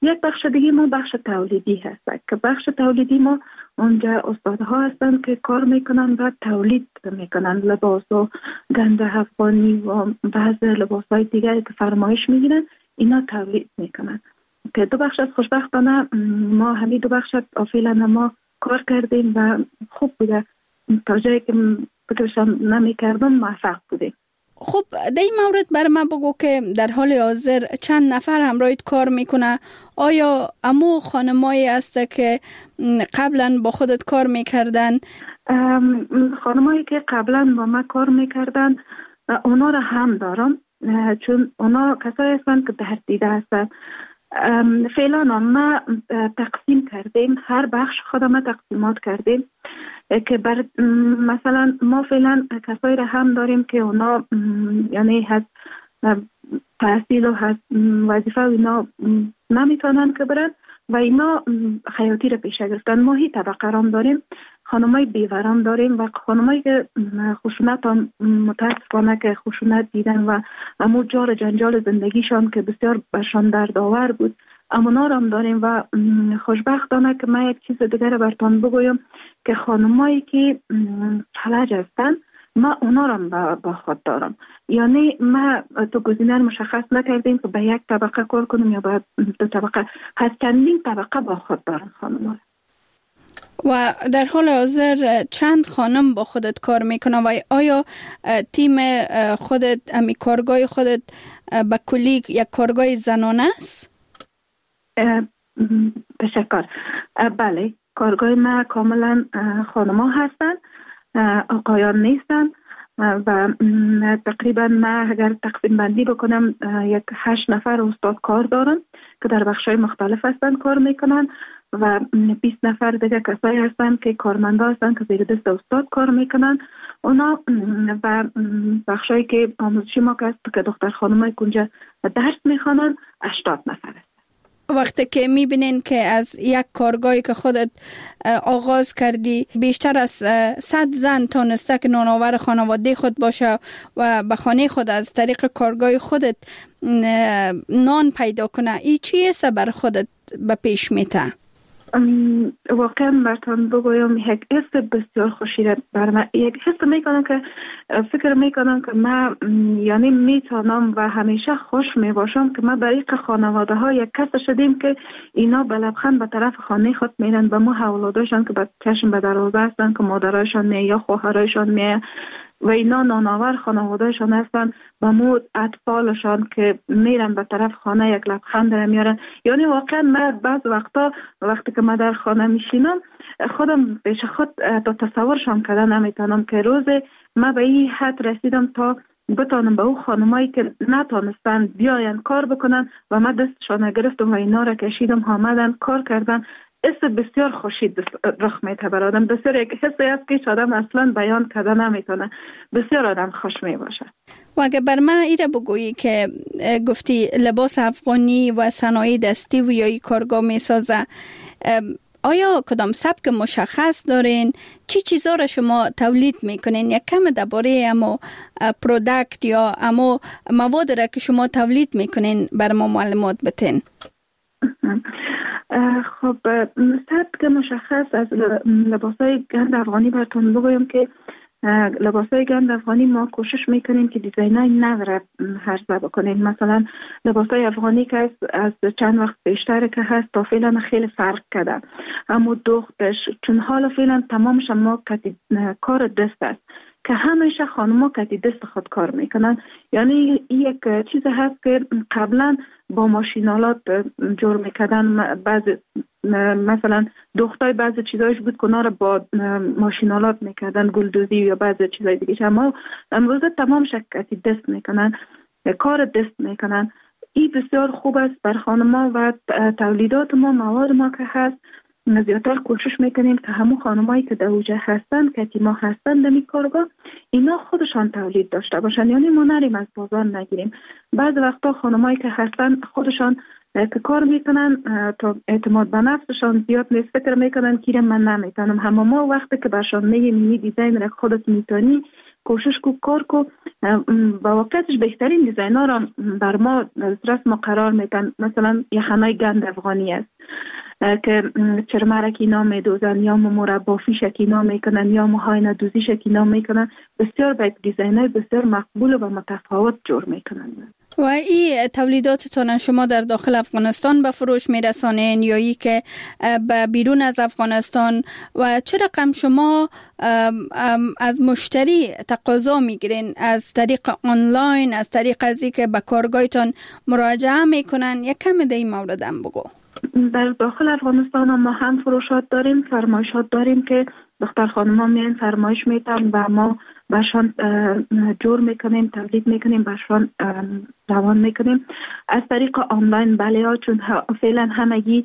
یک بخش دیگه ما بخش تولیدی هست که بخش تولیدی ما اونجا استادها هستند که کار میکنن و تولید میکنن لباس و گنج افغانی و بعض لباس های دیگری که فرمایش میگیرن اینا تولید میکنن که دو بخش از خوشبختانه ما همین دو بخش فعلا ما کار کردیم و خوب بوده تا جایی که فکرشان نمیکردم موفق بودیم. خب در این مورد بر من بگو که در حال حاضر چند نفر همراهت کار میکنه؟ آیا امو خانمایی هسته که قبلا با خودت کار میکردن؟ خانمایی که قبلا با من کار میکردن اونا را هم دارم، چون اونا کسایی هستن که در دیده هستن. فعلا ما تقسیم کردیم، هر بخش خودم تقسیمات کردیم که مثلا ما فعلا کسایی را هم داریم که اونا یعنی هست تحصیل و هست وظیفه و اینا نمیتونن که برن و اینا خیاطی را پیشه گرفتن. ما هی طبقه رام داریم، خانمای بیورام داریم و خانمایی که خشونت هم متاسفانه که خشونت دیدن و امو جار جنجال زندگیشان که بسیار برشان دردآور بود امونا هم داریم. و خوشبختانه که من یک چیز دیگر براتون بگویم که خانمایی که فلج هستن ما اونا رو با خود دارم، یعنی ما تو گزینه مشخص نکردیم که به یک طبقه کار کنیم یا به دو طبقه، هست چندین طبقه با خود دارم خانم. و در حال حاضر چند خانم با خودت کار میکنه و آیا تیم خودت امی کارگاه خودت به کلی یک کارگاه زنانه است؟ تشکر. بله، کارگاه ما کاملا خانما هستن، آقایان نیستن و تقریبا ما اگر تقسیم بندی بکنم یک 8 نفر استاد کار دارم که در بخش‌های مختلف هستن کار میکنن و 20 نفر دیگه کسایی هستن که کارمندا هستن که زیر دست استاد کار میکنن اونا و بخشایی که آموزشی ما که دختر خانمای کنجا درس میخوانن 80 نفر هست. وقتی که میبینین که از یک کارگاهی که خودت آغاز کردی بیشتر از 100 زن تانسته که نانآور خانواده خود باشه و به خانه خود از طریق کارگاه خودت نان پیدا کنه، این چیه بر خودت به پیش میته؟ واقعا براتون بگویم یک حس بسیار خوشی بر من، یک حس میکنم که فکر میکنم که من یعنی میتونم و همیشه خوش میباشم که ما برای خانواده ها یک کس شدیم که اینا به لبخند به طرف خانه خود میرن، به ما اولاداشان که به چشم به دروازه هستن که مادرایشان می یا خواهرایشان می و اینا نانآور خانوادهشان هستن و مو اطفالشان که میرن به طرف خانه یک لبخند را میارن. یعنی واقعا من بعض وقتی که من در خانه میشینم خودم پیش خود تا تصورشان کردن نمیتونم که روز من به این حد رسیدم تا بتانم به او خانمایی که نتانستن بیاین کار بکنن و من دستشان گرفتم و اینا را کشیدم آمدن کار کردن. حس بسیار خوشی رخ میده بر آدم، بسیار یک حسی است که آدم اصلا بیان کرده نمیتونه، بسیار آدم خوش می باشه. و اگه بر من ایره بگویی که گفتی لباس افغانی و صنایع دستی و یا کارگاه می سازه، آیا کدام سبک مشخص دارین؟ چی چیزا را شما تولید میکنین؟ یک کم درباره امو پروداکت یا امو مواد را که شما تولید میکنین بر ما معلومات بتین. خب سبک مشخص از لباسای گند افغانی براتون بگویم که لباسای گند افغانی ما کوشش میکنیم که دیزاینای نو را عرضه بکنیم. مثلا لباسای افغانی که از چند وقت بیشتر که هست تا فعلا خیلی فرق کرده، اما دختش چون حالا فعلا تمامش ما کار دست است که همیشه خانم‌ها کتی دست خود کار میکنن. یعنی یک چیز هست که قبلا با ماشینالات جور میکردن، مثلا دختای بعضی چیزایش بود که اونا رو با ماشینالات میکردن، گلدوزی یا بعضی چیزای دیگه، اما امروزه تمام شکتی دست میکنن، کار دست میکنن. این بسیار خوب است بر خانم‌ها و تولیدات ما، مواد ما که هست زیادتر کوشش میکنیم که همون خانمایی که در اوجه هستن که ما هستن در این کارگاه اینا خودشان تولید داشته باشن، یعنی ما نریم از بازار نگیریم. بعض وقتا خانمایی که هستن خودشان که کار میکنن تا اعتماد به نفسشان زیاد نیست، فکر میکنن که من نمیتونم، همه ما وقتی که برشان میگیم این دیزاین را خودت میتونی کوشش کو کار کو با واقعیتش بهترین دیزاینر را بر ما دسترس ما قرار میدن. مثلا یخنای گند افغانی است که چرمرک اینا میدوزن یا مربافیش اینا میکنن یا موهای ندوزیش اینا میکنن. بسیار باید دیزاینای بسیار مقبول و متفاوت جور میکنن. و این تولیداتتان شما در داخل افغانستان به فروش میرسانین یا ای که به بیرون از افغانستان؟ و چه رقم شما از مشتری تقاضا میگیرین؟ از طریق آنلاین، از طریق از که به کارگاهتان مراجعه میکنن؟ یک کم در این مورد هم بگو. در داخل افغانستان ما هم فروشات داریم، فرمایشات داریم که دختر خانم ها میان فرمایش میتن و ما برشان جور میکنیم، تولید میکنیم، برشان روان میکنیم. از طریق آنلاین بله ها، چون فعلا همگی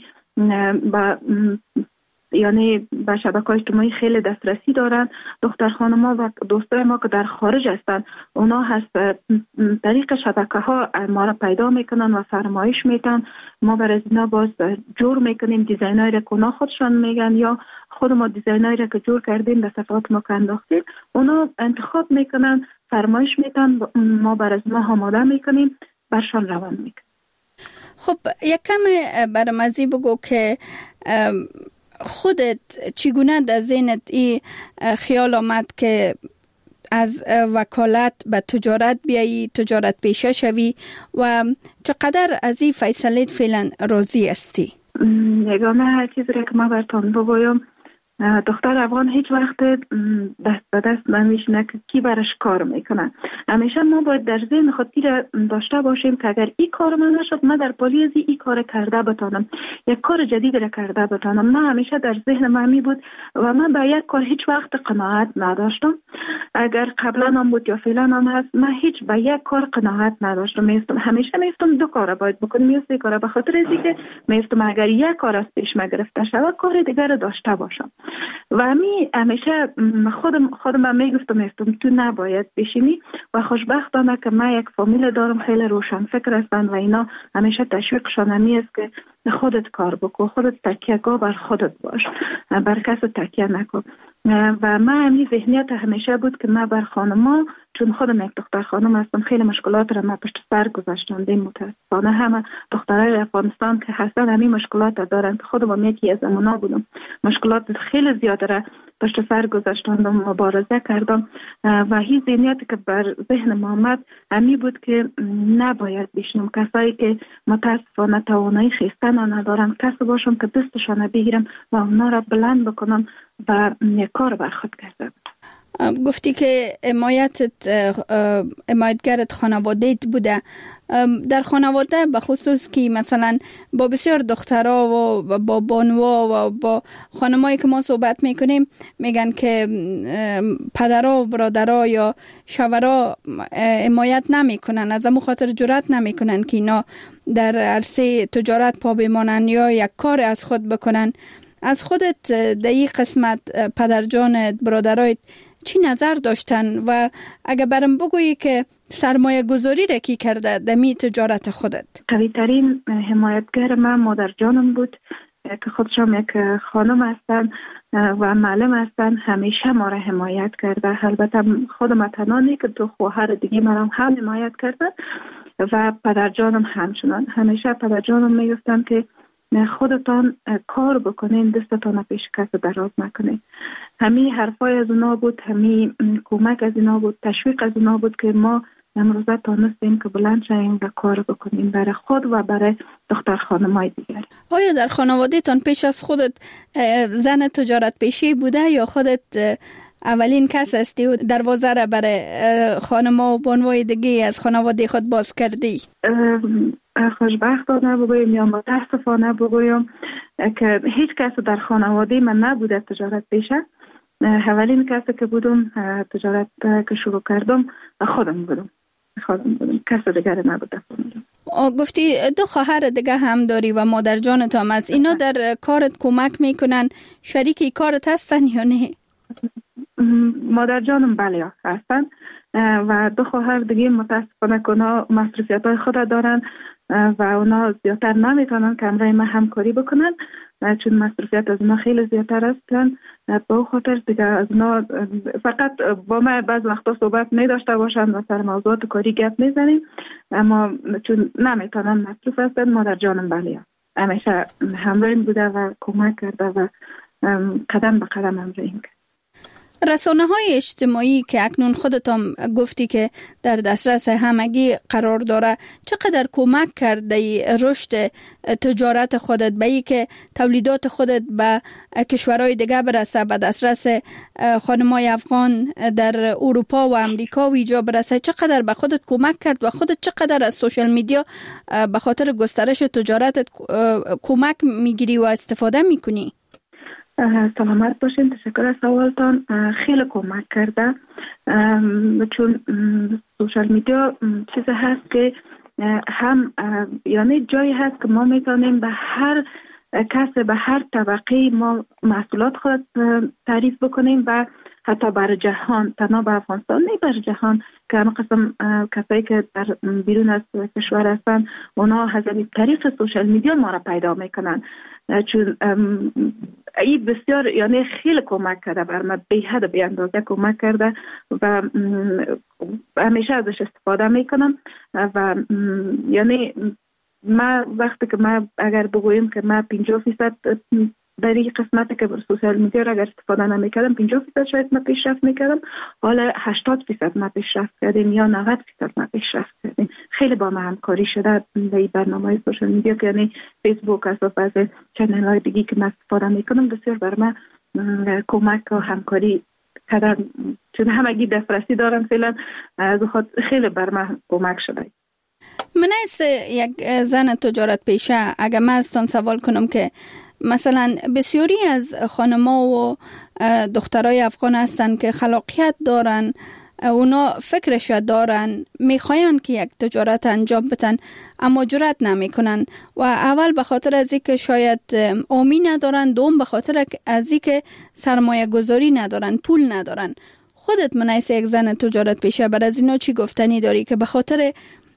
یعنی به شبکه‌های اجتماعی خیلی دسترسی دارن. دختر خانم‌ها و دوستای ما که در خارج هستن اونا هست طریق شبکه‌ها ما را پیدا میکنن و فرمایش میتن. ما برای اینا باز جور میکنیم، دیزاینایی را که اونا خودشان میگن یا خود ما دیزاینایی را که جور کردیم در صفحات ما که انداختیم اونا انتخاب میکنن، فرمایش میتن، ما برای اینا آماده میکنیم، برشان روان میکنیم. خب یک کم برامزی بگو که خودت چگونه در ذهنت این خیال آمد که از وکالت به تجارت بیایی، تجارت پیشه شوی و چقدر از این فیصله فعلا راضی هستی؟ یگانه چیزی که من براتون بگویم، دختر افغان هیچ وقت دست به دست نمیشنه که کی برش کار میکنه. همیشه ما باید در ذهن خود داشته باشیم که اگر این کار من نشد من در پالیز این کار کرده بتانم، یک کار جدید را کرده بتانم. من همیشه در ذهن من می بود و من به یک کار هیچ وقت قناعت نداشتم. اگر قبلا هم بود یا فعلا هم هست، من هیچ به یک کار قناعت نداشتم. همیشه میستم دو کار باید بکنم یا سه کار، به خاطر اینکه میستم اگر یک کار از پیش ما گرفته شود کار دیگر داشته باشم. و همیشه خودم میگفتم تو نباید بشینی و خوشبختانه که من یک فامیل دارم خیلی روشن فکر هستن و اینا همیشه تشویقشان همی است که خودت کار بکن، خودت تکیه‌گاه بر خودت باش، بر کس تکیه نکن. و من همین ذهنیت همیشه بود که من بر خانما، چون خودم یک دختر خانم هستم، خیلی مشکلات را من پشت سر گذاشتم. متاسفانه همه دخترای افغانستان که هستن همین مشکلات دارن. خودم یکی از اونا بودم، مشکلات خیلی زیاده را پشت سر گذاشتم، مبارزه کردم و هیچ ذهنیتی که بر ذهن ما آمد همین بود که نباید بشنم کسایی که متاسفانه توانایی خیستن ندارن، کسی باشم که دستشان بگیرم و اونا را بلند بکنم و یک کار بر خود کرده. گفتی که حمایتگرت خانواده‌ت بوده. در خانواده به خصوص که مثلا با بسیار دخترها و با بانوا و با خانمایی که ما صحبت میکنیم میگن که پدرها و برادرها یا شوهرها حمایت نمیکنن، از همون خاطر جرأت نمیکنن که اینا در عرصه تجارت پا بمانن یا یک کار از خود بکنن. از خودت در این قسمت پدرجانت، برادرایت چی نظر داشتن و اگه برام بگویی که سرمایه گذاری را کی کرده دمی تجارت خودت؟ قوی ترین حمایتگر من مادر جانم بود که خودشم یک خانم هستن و معلم هستن. همیشه ما را حمایت کرده. البته خودم تنانی که دو خواهر دیگه مرا هم حمایت کردن و پدر جانم همچنان. همیشه پدر جانم میگفتن که خودتان کار بکنین، دستتان پیش کس دراز نکنین. همین حرفای از اونا بود، همین کمک از اونا بود، تشویق از اونا بود که ما امروزه تانستیم که بلند شویم و کار بکنیم برای خود و برای دختر خانمای دیگر. آیا در خانواده تان پیش از خودت زن تجارت پیشی بوده یا خودت اولین کس هستی و دروازه را برای خانم‌ها و بانوای دیگه از خانواده خود باز کردی؟ خوشبختانه بگویم یا متاسفانه بگویم که هیچ کس در خانواده من نبوده تجارت پیشه. اولین کسی که بودم تجارت که شروع کردم خودم بودم. کس دیگر نبوده. گفتی دو خواهر دیگه هم داری و مادر جانت هم از اینا در کارت کمک میکنن، شریکی کارت هستن یا نه؟ مادر جانم بله هستن و دو خواهر دیگه متاسفانه که اونا مصروفیت های خود دارن و اونا زیادتر نمیتونن که همراه ما همکاری بکنن چون مصروفیت از اونا خیلی زیادتر هستن. با خاطر دیگه از اونا فقط با ما بعض وقتا صحبت میداشته باشن و سر موضوعات کاری گپ میزنیم، اما چون نمیتونن مصروف هستن ما در جانم بله همیشه همراهیم بوده و کمک کرده و قدم به قدم همراهیم کرد. رسانه های اجتماعی که اکنون خودتان گفتی که در دسترس همگی قرار داره چقدر کمک کرده رشد تجارت خودت به ای که تولیدات خودت به کشورهای دیگه برسه، به دسترس خانمای افغان در اروپا و امریکا و اینجا برسه؟ چقدر به خودت کمک کرد و خودت چقدر از سوشال میدیا به خاطر گسترش تجارتت کمک میگیری و استفاده میکنی؟ سلامت باشین، تشکر از سوالتان. خیلی کمک کرده چون سوشال میدیا چیزی هست که هم یعنی جایی هست که ما میتونیم به هر کس به هر طبقه ما محصولات خود تعریف بکنیم و حتی بر جهان، تنها به افغانستان نه بر جهان که همه قسم کسایی که در بیرون از کشور هستن اونا از طریق سوشال میدیا ما را پیدا میکنن چون این بسیار یعنی خیلی کمک کرده بر من، به حد بی اندازه کمک کرده و همیشه ازش استفاده میکنم و یعنی ما وقتی که ما اگر بگوییم که ما 50% در این قسمتی که بر سوشال میدیا را اگر استفاده نمیکردم 50% شاید ما پیشرفت میکردم، حالا 80% ما پیشرفت کردیم یا 90% ما پیشرفت کردیم. خیلی با ما همکاری شده در این برنامه سوشال میدیا که یعنی فیسبوک از چنل های دیگی که من استفاده میکنم بسیار بر من کمک و همکاری کردن چون همگی دسترسی دارم فعلا از خود خیلی بر من کمک شده. من از یک زن تجارت پیشه اگر من ازتان سوال کنم که مثلا بسیاری از خانم‌ها و دخترای افغان هستن که خلاقیت دارن، اونا فکرش دارن، میخواین که یک تجارت انجام بدن اما جرأت نمیکنن و اول به خاطر از اینکه شاید آمی ندارن، دوم به خاطر از اینکه سرمایه گذاری ندارن، پول ندارن. خودت منیس یک زن تجارت پیشه بر از اینا چی گفتنی داری که به خاطر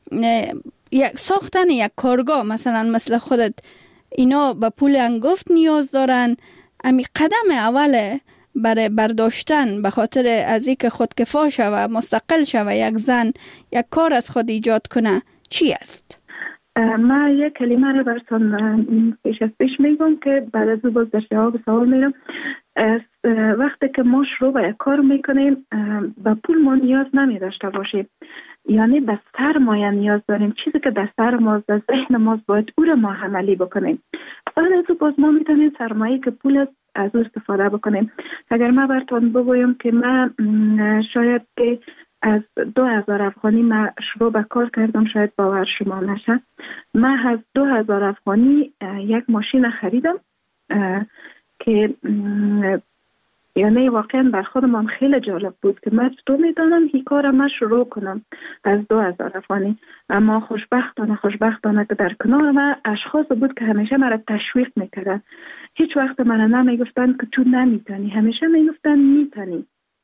یک ساختن یک کارگاه مثل خودت اینا به پول انگفت نیاز دارن؟ امی قدم اوله برای برداشتن به خاطر از اینکه خودکفا شوه، مستقل شوه، یک زن یک کار از خود ایجاد کنه چی است؟ ما یک کلمه رو براتون پیش میگم که بعد از باز در جواب سوال میرم. وقتی که ما شروع به یک کار میکنیم به پول ما نیاز نمی داشته باشیم، یعنی به سرمایه نیاز داریم. چیزی که در سر ماست، در ذهن ماست، باید او رو ما عملی بکنیم. بعد از باز ما میتونیم سرمایه که پول از او استفاده بکنیم. اگر ما براتون بگویم که من شاید از 2000 افغانی من شروع به کار کردم، شاید باور شما نشه، من از 2000 افغانی یک ماشین خریدم که یعنی واقعا بر خودم خیلی جالب بود که من چطور میدانم این کار من شروع کنم از 2000 افغانی. اما خوشبختانه که در کنار من اشخاص بود که همیشه مرا تشویق میکردن. هیچ وقت من نمیگفتن که تو نمیتونی، همیشه میگفتن میتونی.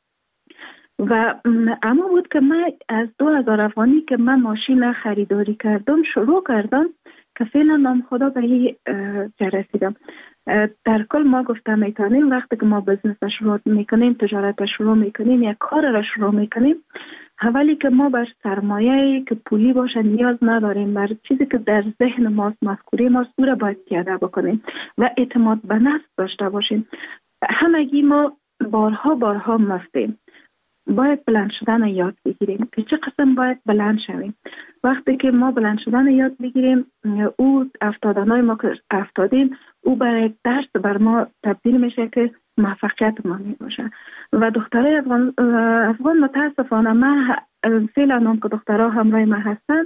و اما بود که من از 2000 افغانی که من ماشین خریداری کردم شروع کردم که فعلا نام خدا به این رسیدم. در کل ما گفتم میتونیم وقتی که ما بزنس شروع میکنیم، تجارت شروع میکنیم، یک کار را شروع میکنیم، اولی که ما بر سرمایه که پولی باشه نیاز نداریم، بر چیزی که در ذهن ماست، مفکوره ماست، او را باید پیاده بکنیم و اعتماد به نفس داشته باشیم. همگی ما بارها مفتیم، باید بلند شدن یاد بگیریم که چه قسم باید بلند شویم. وقتی که ما بلند شدن یاد بگیریم، او افتادنهای ما که افتادیم او برای درس بر ما تبدیل میشه که موفقیت ما می باشه. و دخترای افغان متاسفانه من فعلا هم که دخترها همراه ما هستن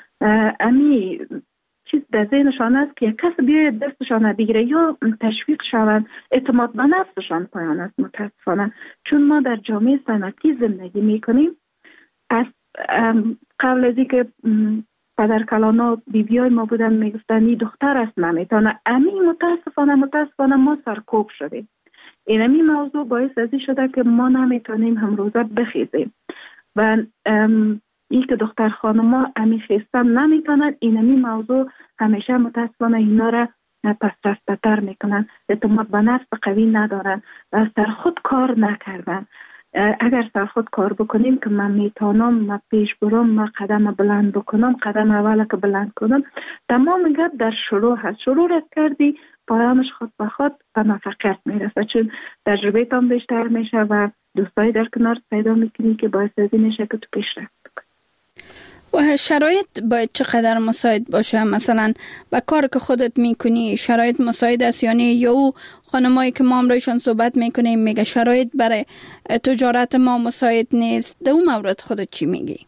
امی چیز در ذهنشان است که یک کس بیاید دستشان بگیره یا تشویق شوند، اعتماد به نفسشان پایان است متاسفانه. چون ما در جامعه صنعتی زندگی میکنیم، از قبل از اینکه پدر کلانا بیبیای ما بودن میگفتن این دختر است نمیتونه، امی متاسفانه ما سرکوب شدیم. این امی موضوع باعث ازی شده که ما نمیتونیم هم روزه بخیزیم و این که دختر خانما امی خیستن نمیکنن، اینمی موضوع همیشه متاسفانه اینا را پس رفتتر میکنن، اعتماد به نفس قوی ندارن و سر خود کار نکردن. اگر سر خود کار بکنیم که من میتونم، من پیش برم، من قدم بلند بکنم، قدم اول که بلند کنم، تمام گپ در شروع هست. شروع را کردی پایانش خود به خود به موفقیت میرسه، چون تجربه تام بیشتر میشه و دوستایی در کنار پیدا میکنی که باعث از این میشه که تو پیشرفت بکنی. و شرایط باید چقدر مساعد باشه؟ مثلا با کار که خودت میکنی شرایط مساعد است یا نه؟ یا او خانمایی که ما امروزشان صحبت میکنیم میگه شرایط برای تجارت ما مساعد نیست، در اون مورد خودت چی میگی؟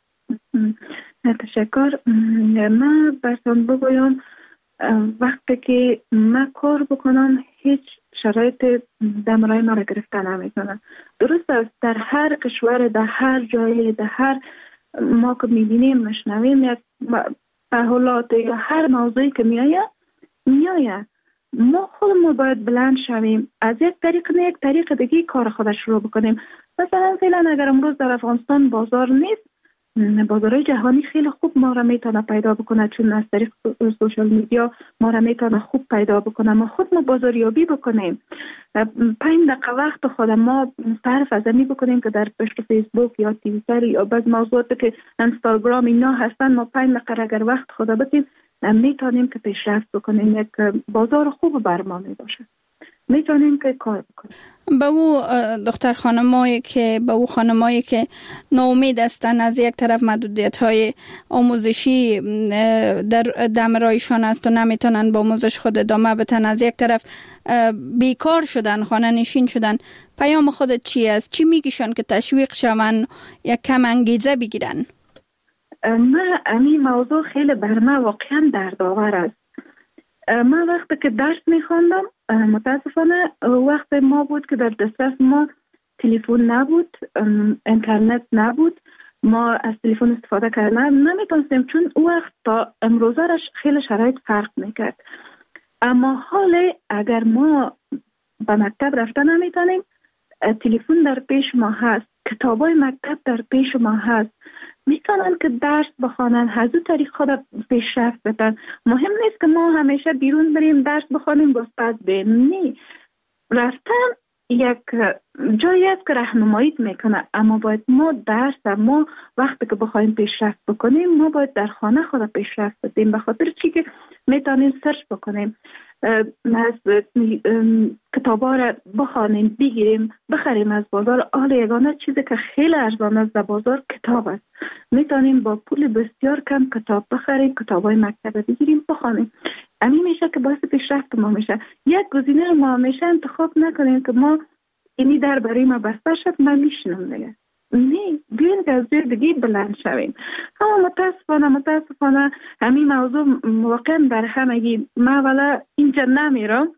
تشکر. من براتون بگویم وقتی که من کار بکنم هیچ شرایط دمرای ما را گرفته نمیکنه. درست است در هر کشور، در هر جایی، در هر ما که میبینیم مشنویم یک تحولات یا هر موضوعی که میآید ما خودمون باید بلند شویم، از یک طریق نه یک طریق دیگه کار خود شروع بکنیم. مثلا فعلا اگر امروز در افغانستان بازار نیست، بازارهای جهانی خیلی خوب ما را میتونه پیدا بکنه، چون از طریق سوشال میدیا ما را میتونه خوب پیدا بکنه. ما خود ما بازاریابی بکنیم، 5 دقیقه وقت خود ما صرف از می بکنیم که در پشت فیسبوک یا توییتر یا بعض موضوعات که اینستاگرام اینا هستن، ما 5 دقیقه اگر وقت خود بدیم میتونیم که پیشرفت بکنیم. یک بازار خوب بر ما می باشه، میتونیم که کار بکنیم. به او دختر خانمایی که ناامید هستن، از یک طرف محدودیت‌های آموزشی در دمرایشان است و نمیتونن با آموزش خود ادامه بدن، از یک طرف بیکار شدن، خانه نشین شدن، پیام خودت چی است؟ چی میگیشن که تشویق شون یا کم انگیزه بگیرن؟ من این موضوع خیلی بر من واقعا دردآور است. من وقتی که درس میخواندم متاسفانه وقت ما بود که در دسترس ما تلفن نبود، اینترنت نبود، ما از تلفن استفاده کردن نمیتونستیم، چون اون وقت تا امروزه خیلی شرایط فرق میکرد. اما حال اگر ما به مکتب رفته نمیتونیم، تلفن در پیش ما هست، کتابای مکتب در پیش ما هست، میتونن که درس بخوانن، از اون طریق خود پیشرفت بدن. مهم نیست که ما همیشه بیرون بریم درس بخوانیم باز پس بریم، نه، رفتن یک جایی است که راهنماییت میکنه. اما باید ما ما وقتی که بخوایم پیشرفت بکنیم ما باید در خانه خود پیشرفت بدیم، به خاطر چی که میتونیم سرچ بکنیم، از کتابا را بخوانیم، بگیریم، بخریم از بازار. حال یگانه چیزی که خیلی ارزان است در بازار کتاب است. میتونیم با پول بسیار کم کتاب بخریم، کتابای مکتب بگیریم، بخوانیم. همین میشه که باعث پیشرفت ما میشه. یک گزینه ما همیشه انتخاب نکنیم که ما اینی در برای ما بسته شد من میشنم دیگه، نه، بیاین که از جای دیگه بلند شویم. اما متاسفانه همین موضوع واقعا در همگی. من اولا اینجا نمیرم،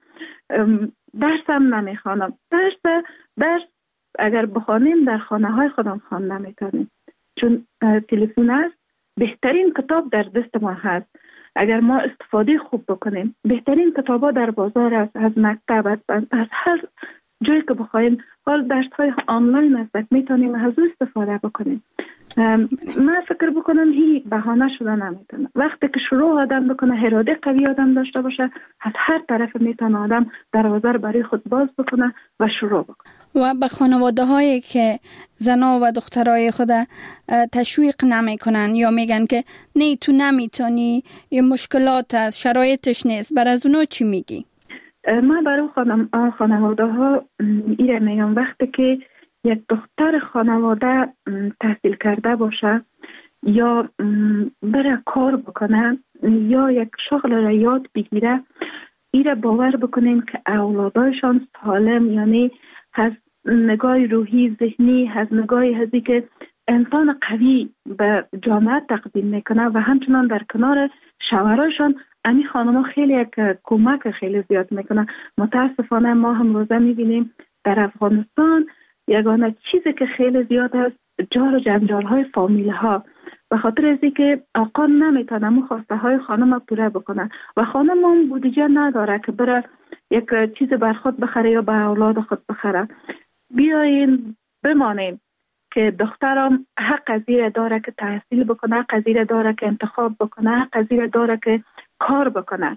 درسم نمیخوانم. درس اگر بخوانیم در خانه های خودم خوان نمیتونیم، چون تلفن است، بهترین کتاب در دست ما هست. اگر ما استفاده خوب بکنیم، بهترین کتابا در بازار است، از مکتب، از هر جایی که بخوایم. حال درس‌های آنلاین است، میتونیم از او استفاده بکنیم. من فکر بکنم هی بهانه شده نمیتونه. وقتی که شروع آدم بکنه، اراده قوی آدم داشته باشه، از هر طرف میتونه آدم دروازه برای خود باز بکنه و شروع بکنه. و به خانواده هایی که زنا و دخترای خود تشویق نمی کنن یا میگن که نه تو نمیتونی، یه مشکلات هست، شرایطش نیست، بر از اونا چی میگی؟ من برای خانواده ها ایره میگم وقتی که یک دختر خانواده تحصیل کرده باشه یا بره کار بکنه یا یک شغل را یاد بگیره، ایره باور بکنین که اولادایشان سالم، یعنی از نگاه روحی ذهنی، از نگاه هزی که انسان قوی به جامعه تقدیم میکنه و همچنان در کنار شوهرایشان امی خانم خیلی یک کمک خیلی زیاد میکنه. متاسفانه ما هم روزه میبینیم در افغانستان یگانه چیزی که خیلی زیاد است جار و جنجال های فامیل ها، به خاطر ازی که آقا نمیتونه مو خواسته های خانم پوره بکنه و خانم هم بودجه نداره که بره یک چیز بر خود بخره یا بر اولاد خود بخره. بیاین بمانیم، که دخترم حق از این داره که تحصیل بکنه، حق از این داره که انتخاب بکنه، حق از این داره که کار بکنه.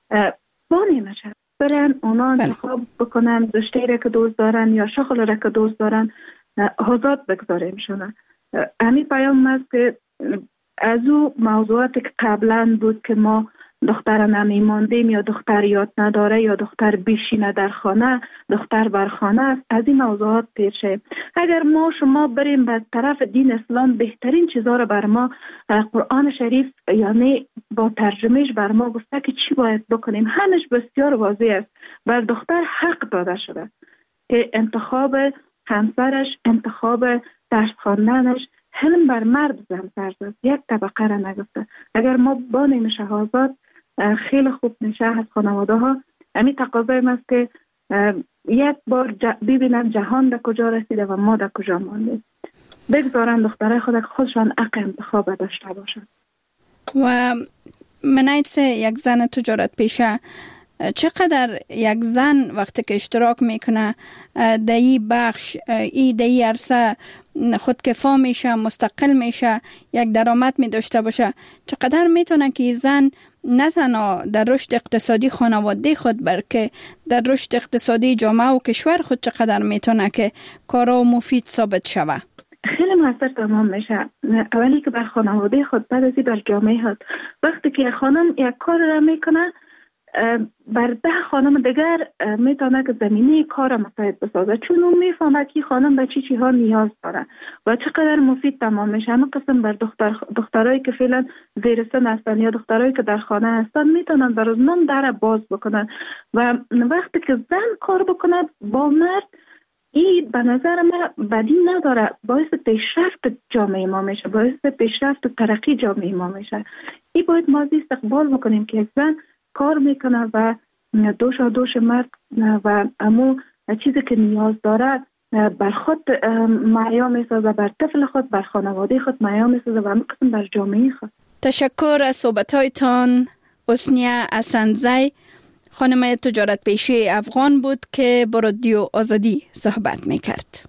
با نمیشه برن اونا انتخاب بکنن رشته را که دوست دارن یا شغل را که دوست دارن، آزاد بگذاریم شونه. همین پیام است که از او موضوعاتی که قبلا بود که ما دختر نمیماندیم یا دختر یاد نداره یا دختر بیشینه در خانه، دختر بر خانه است، از این موضوعات پیر شیم. اگر ما شما بریم به طرف دین اسلام، بهترین چیزها را بر ما قرآن شریف یعنی با ترجمهش بر ما گفته که چی باید بکنیم. همش بسیار واضح است. بر دختر حق داده شده که انتخاب همسرش، انتخاب درس خواندنش، حلم بر مرد زن فرض است، یک طبقه را نگفته. اگر ما با نمیشه آزاد، خیلی خوب میشه از خانواده ها. همین تقاضای است که یک بار ببینن جهان در کجا رسیده و ما در کجا ماندیم. بگذارن دختره خود خودشان حق انتخاب داشته باشن. و منایت یک زن تجارت پیشه، چقدر یک زن وقتی که اشتراک میکنه در این بخش، در این عرصه خودکفا میشه، مستقل میشه، یک درآمد می داشته باشه، چقدر میتونه که زن نه تنها در رشد اقتصادی خانواده خود بلکه در رشد اقتصادی جامعه و کشور خود چقدر میتونه که کارا مفید ثابت شوه؟ خیلی موثر تمام میشه. اولی که بر خانواده خود، بعد ازی بر جامعه خود. وقتی که خانم یک کار را میکنه، بر 10 خانم دیگر میتونه که زمینه کار مساعد بسازه، چون اون میفهمه که خانم به چی چیزها نیاز داره و چقدر مفید تمام میشه. همه قسم بر دخترایی که فعلا زیر سن هستن یا دخترایی که در خانه هستن میتونن بر روزنامه در باز بکنن و وقتی که زن کار بکنه با مرد، این به نظر من بدی نداره، باعث پیشرفت جامعه ما میشه، باعث پیشرفت و ترقی جامعه ما میشه. این باید ما استقبال بکنیم که یک زن کار میکنه و دوش مرد و امو چیزی که نیاز داره بر خود معیا میسازه، بر طفل خود، بر خانواده خود معیا میسازه و همه قسم بر جامعه خود. تشکر از صحبتایتان. حسنیه اسندزی، خانم تجارت پیشه افغان بود که با رادیو آزادی صحبت میکرد.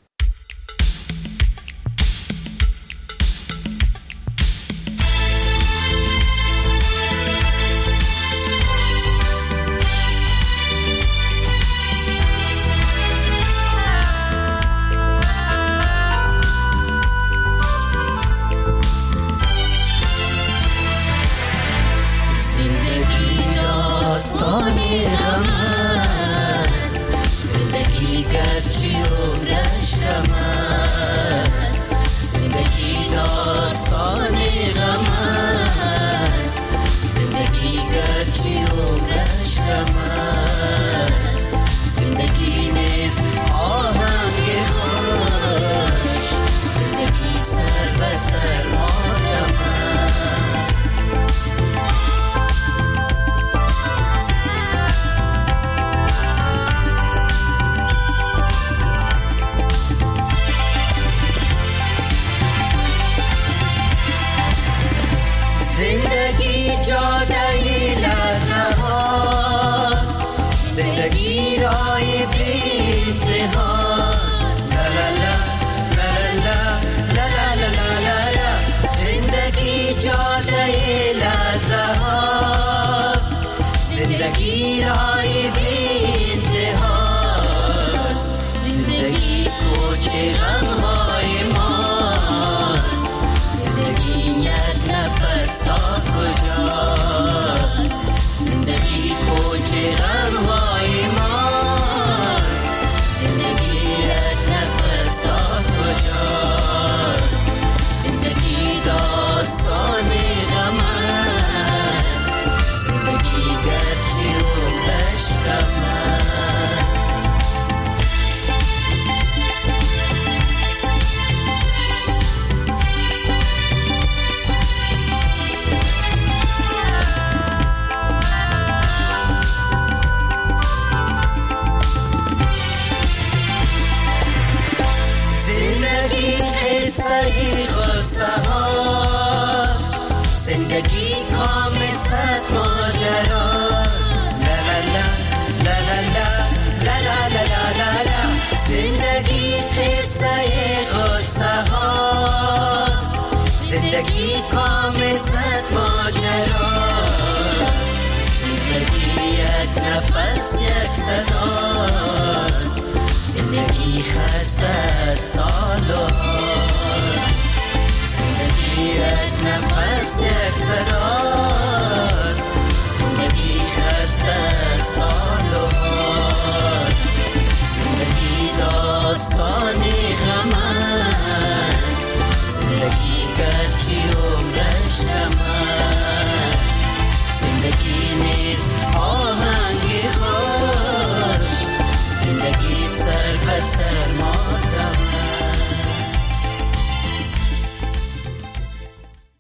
زندگی قصه غصه ها زندگی کام صد ماجراست، زندگی یک نفس یک صداست، زندگی خسته سالات، زندگی یک نفس یک صداست، زندگی خسته سالات، زندگی داستانی غم است، زندگی گرچی و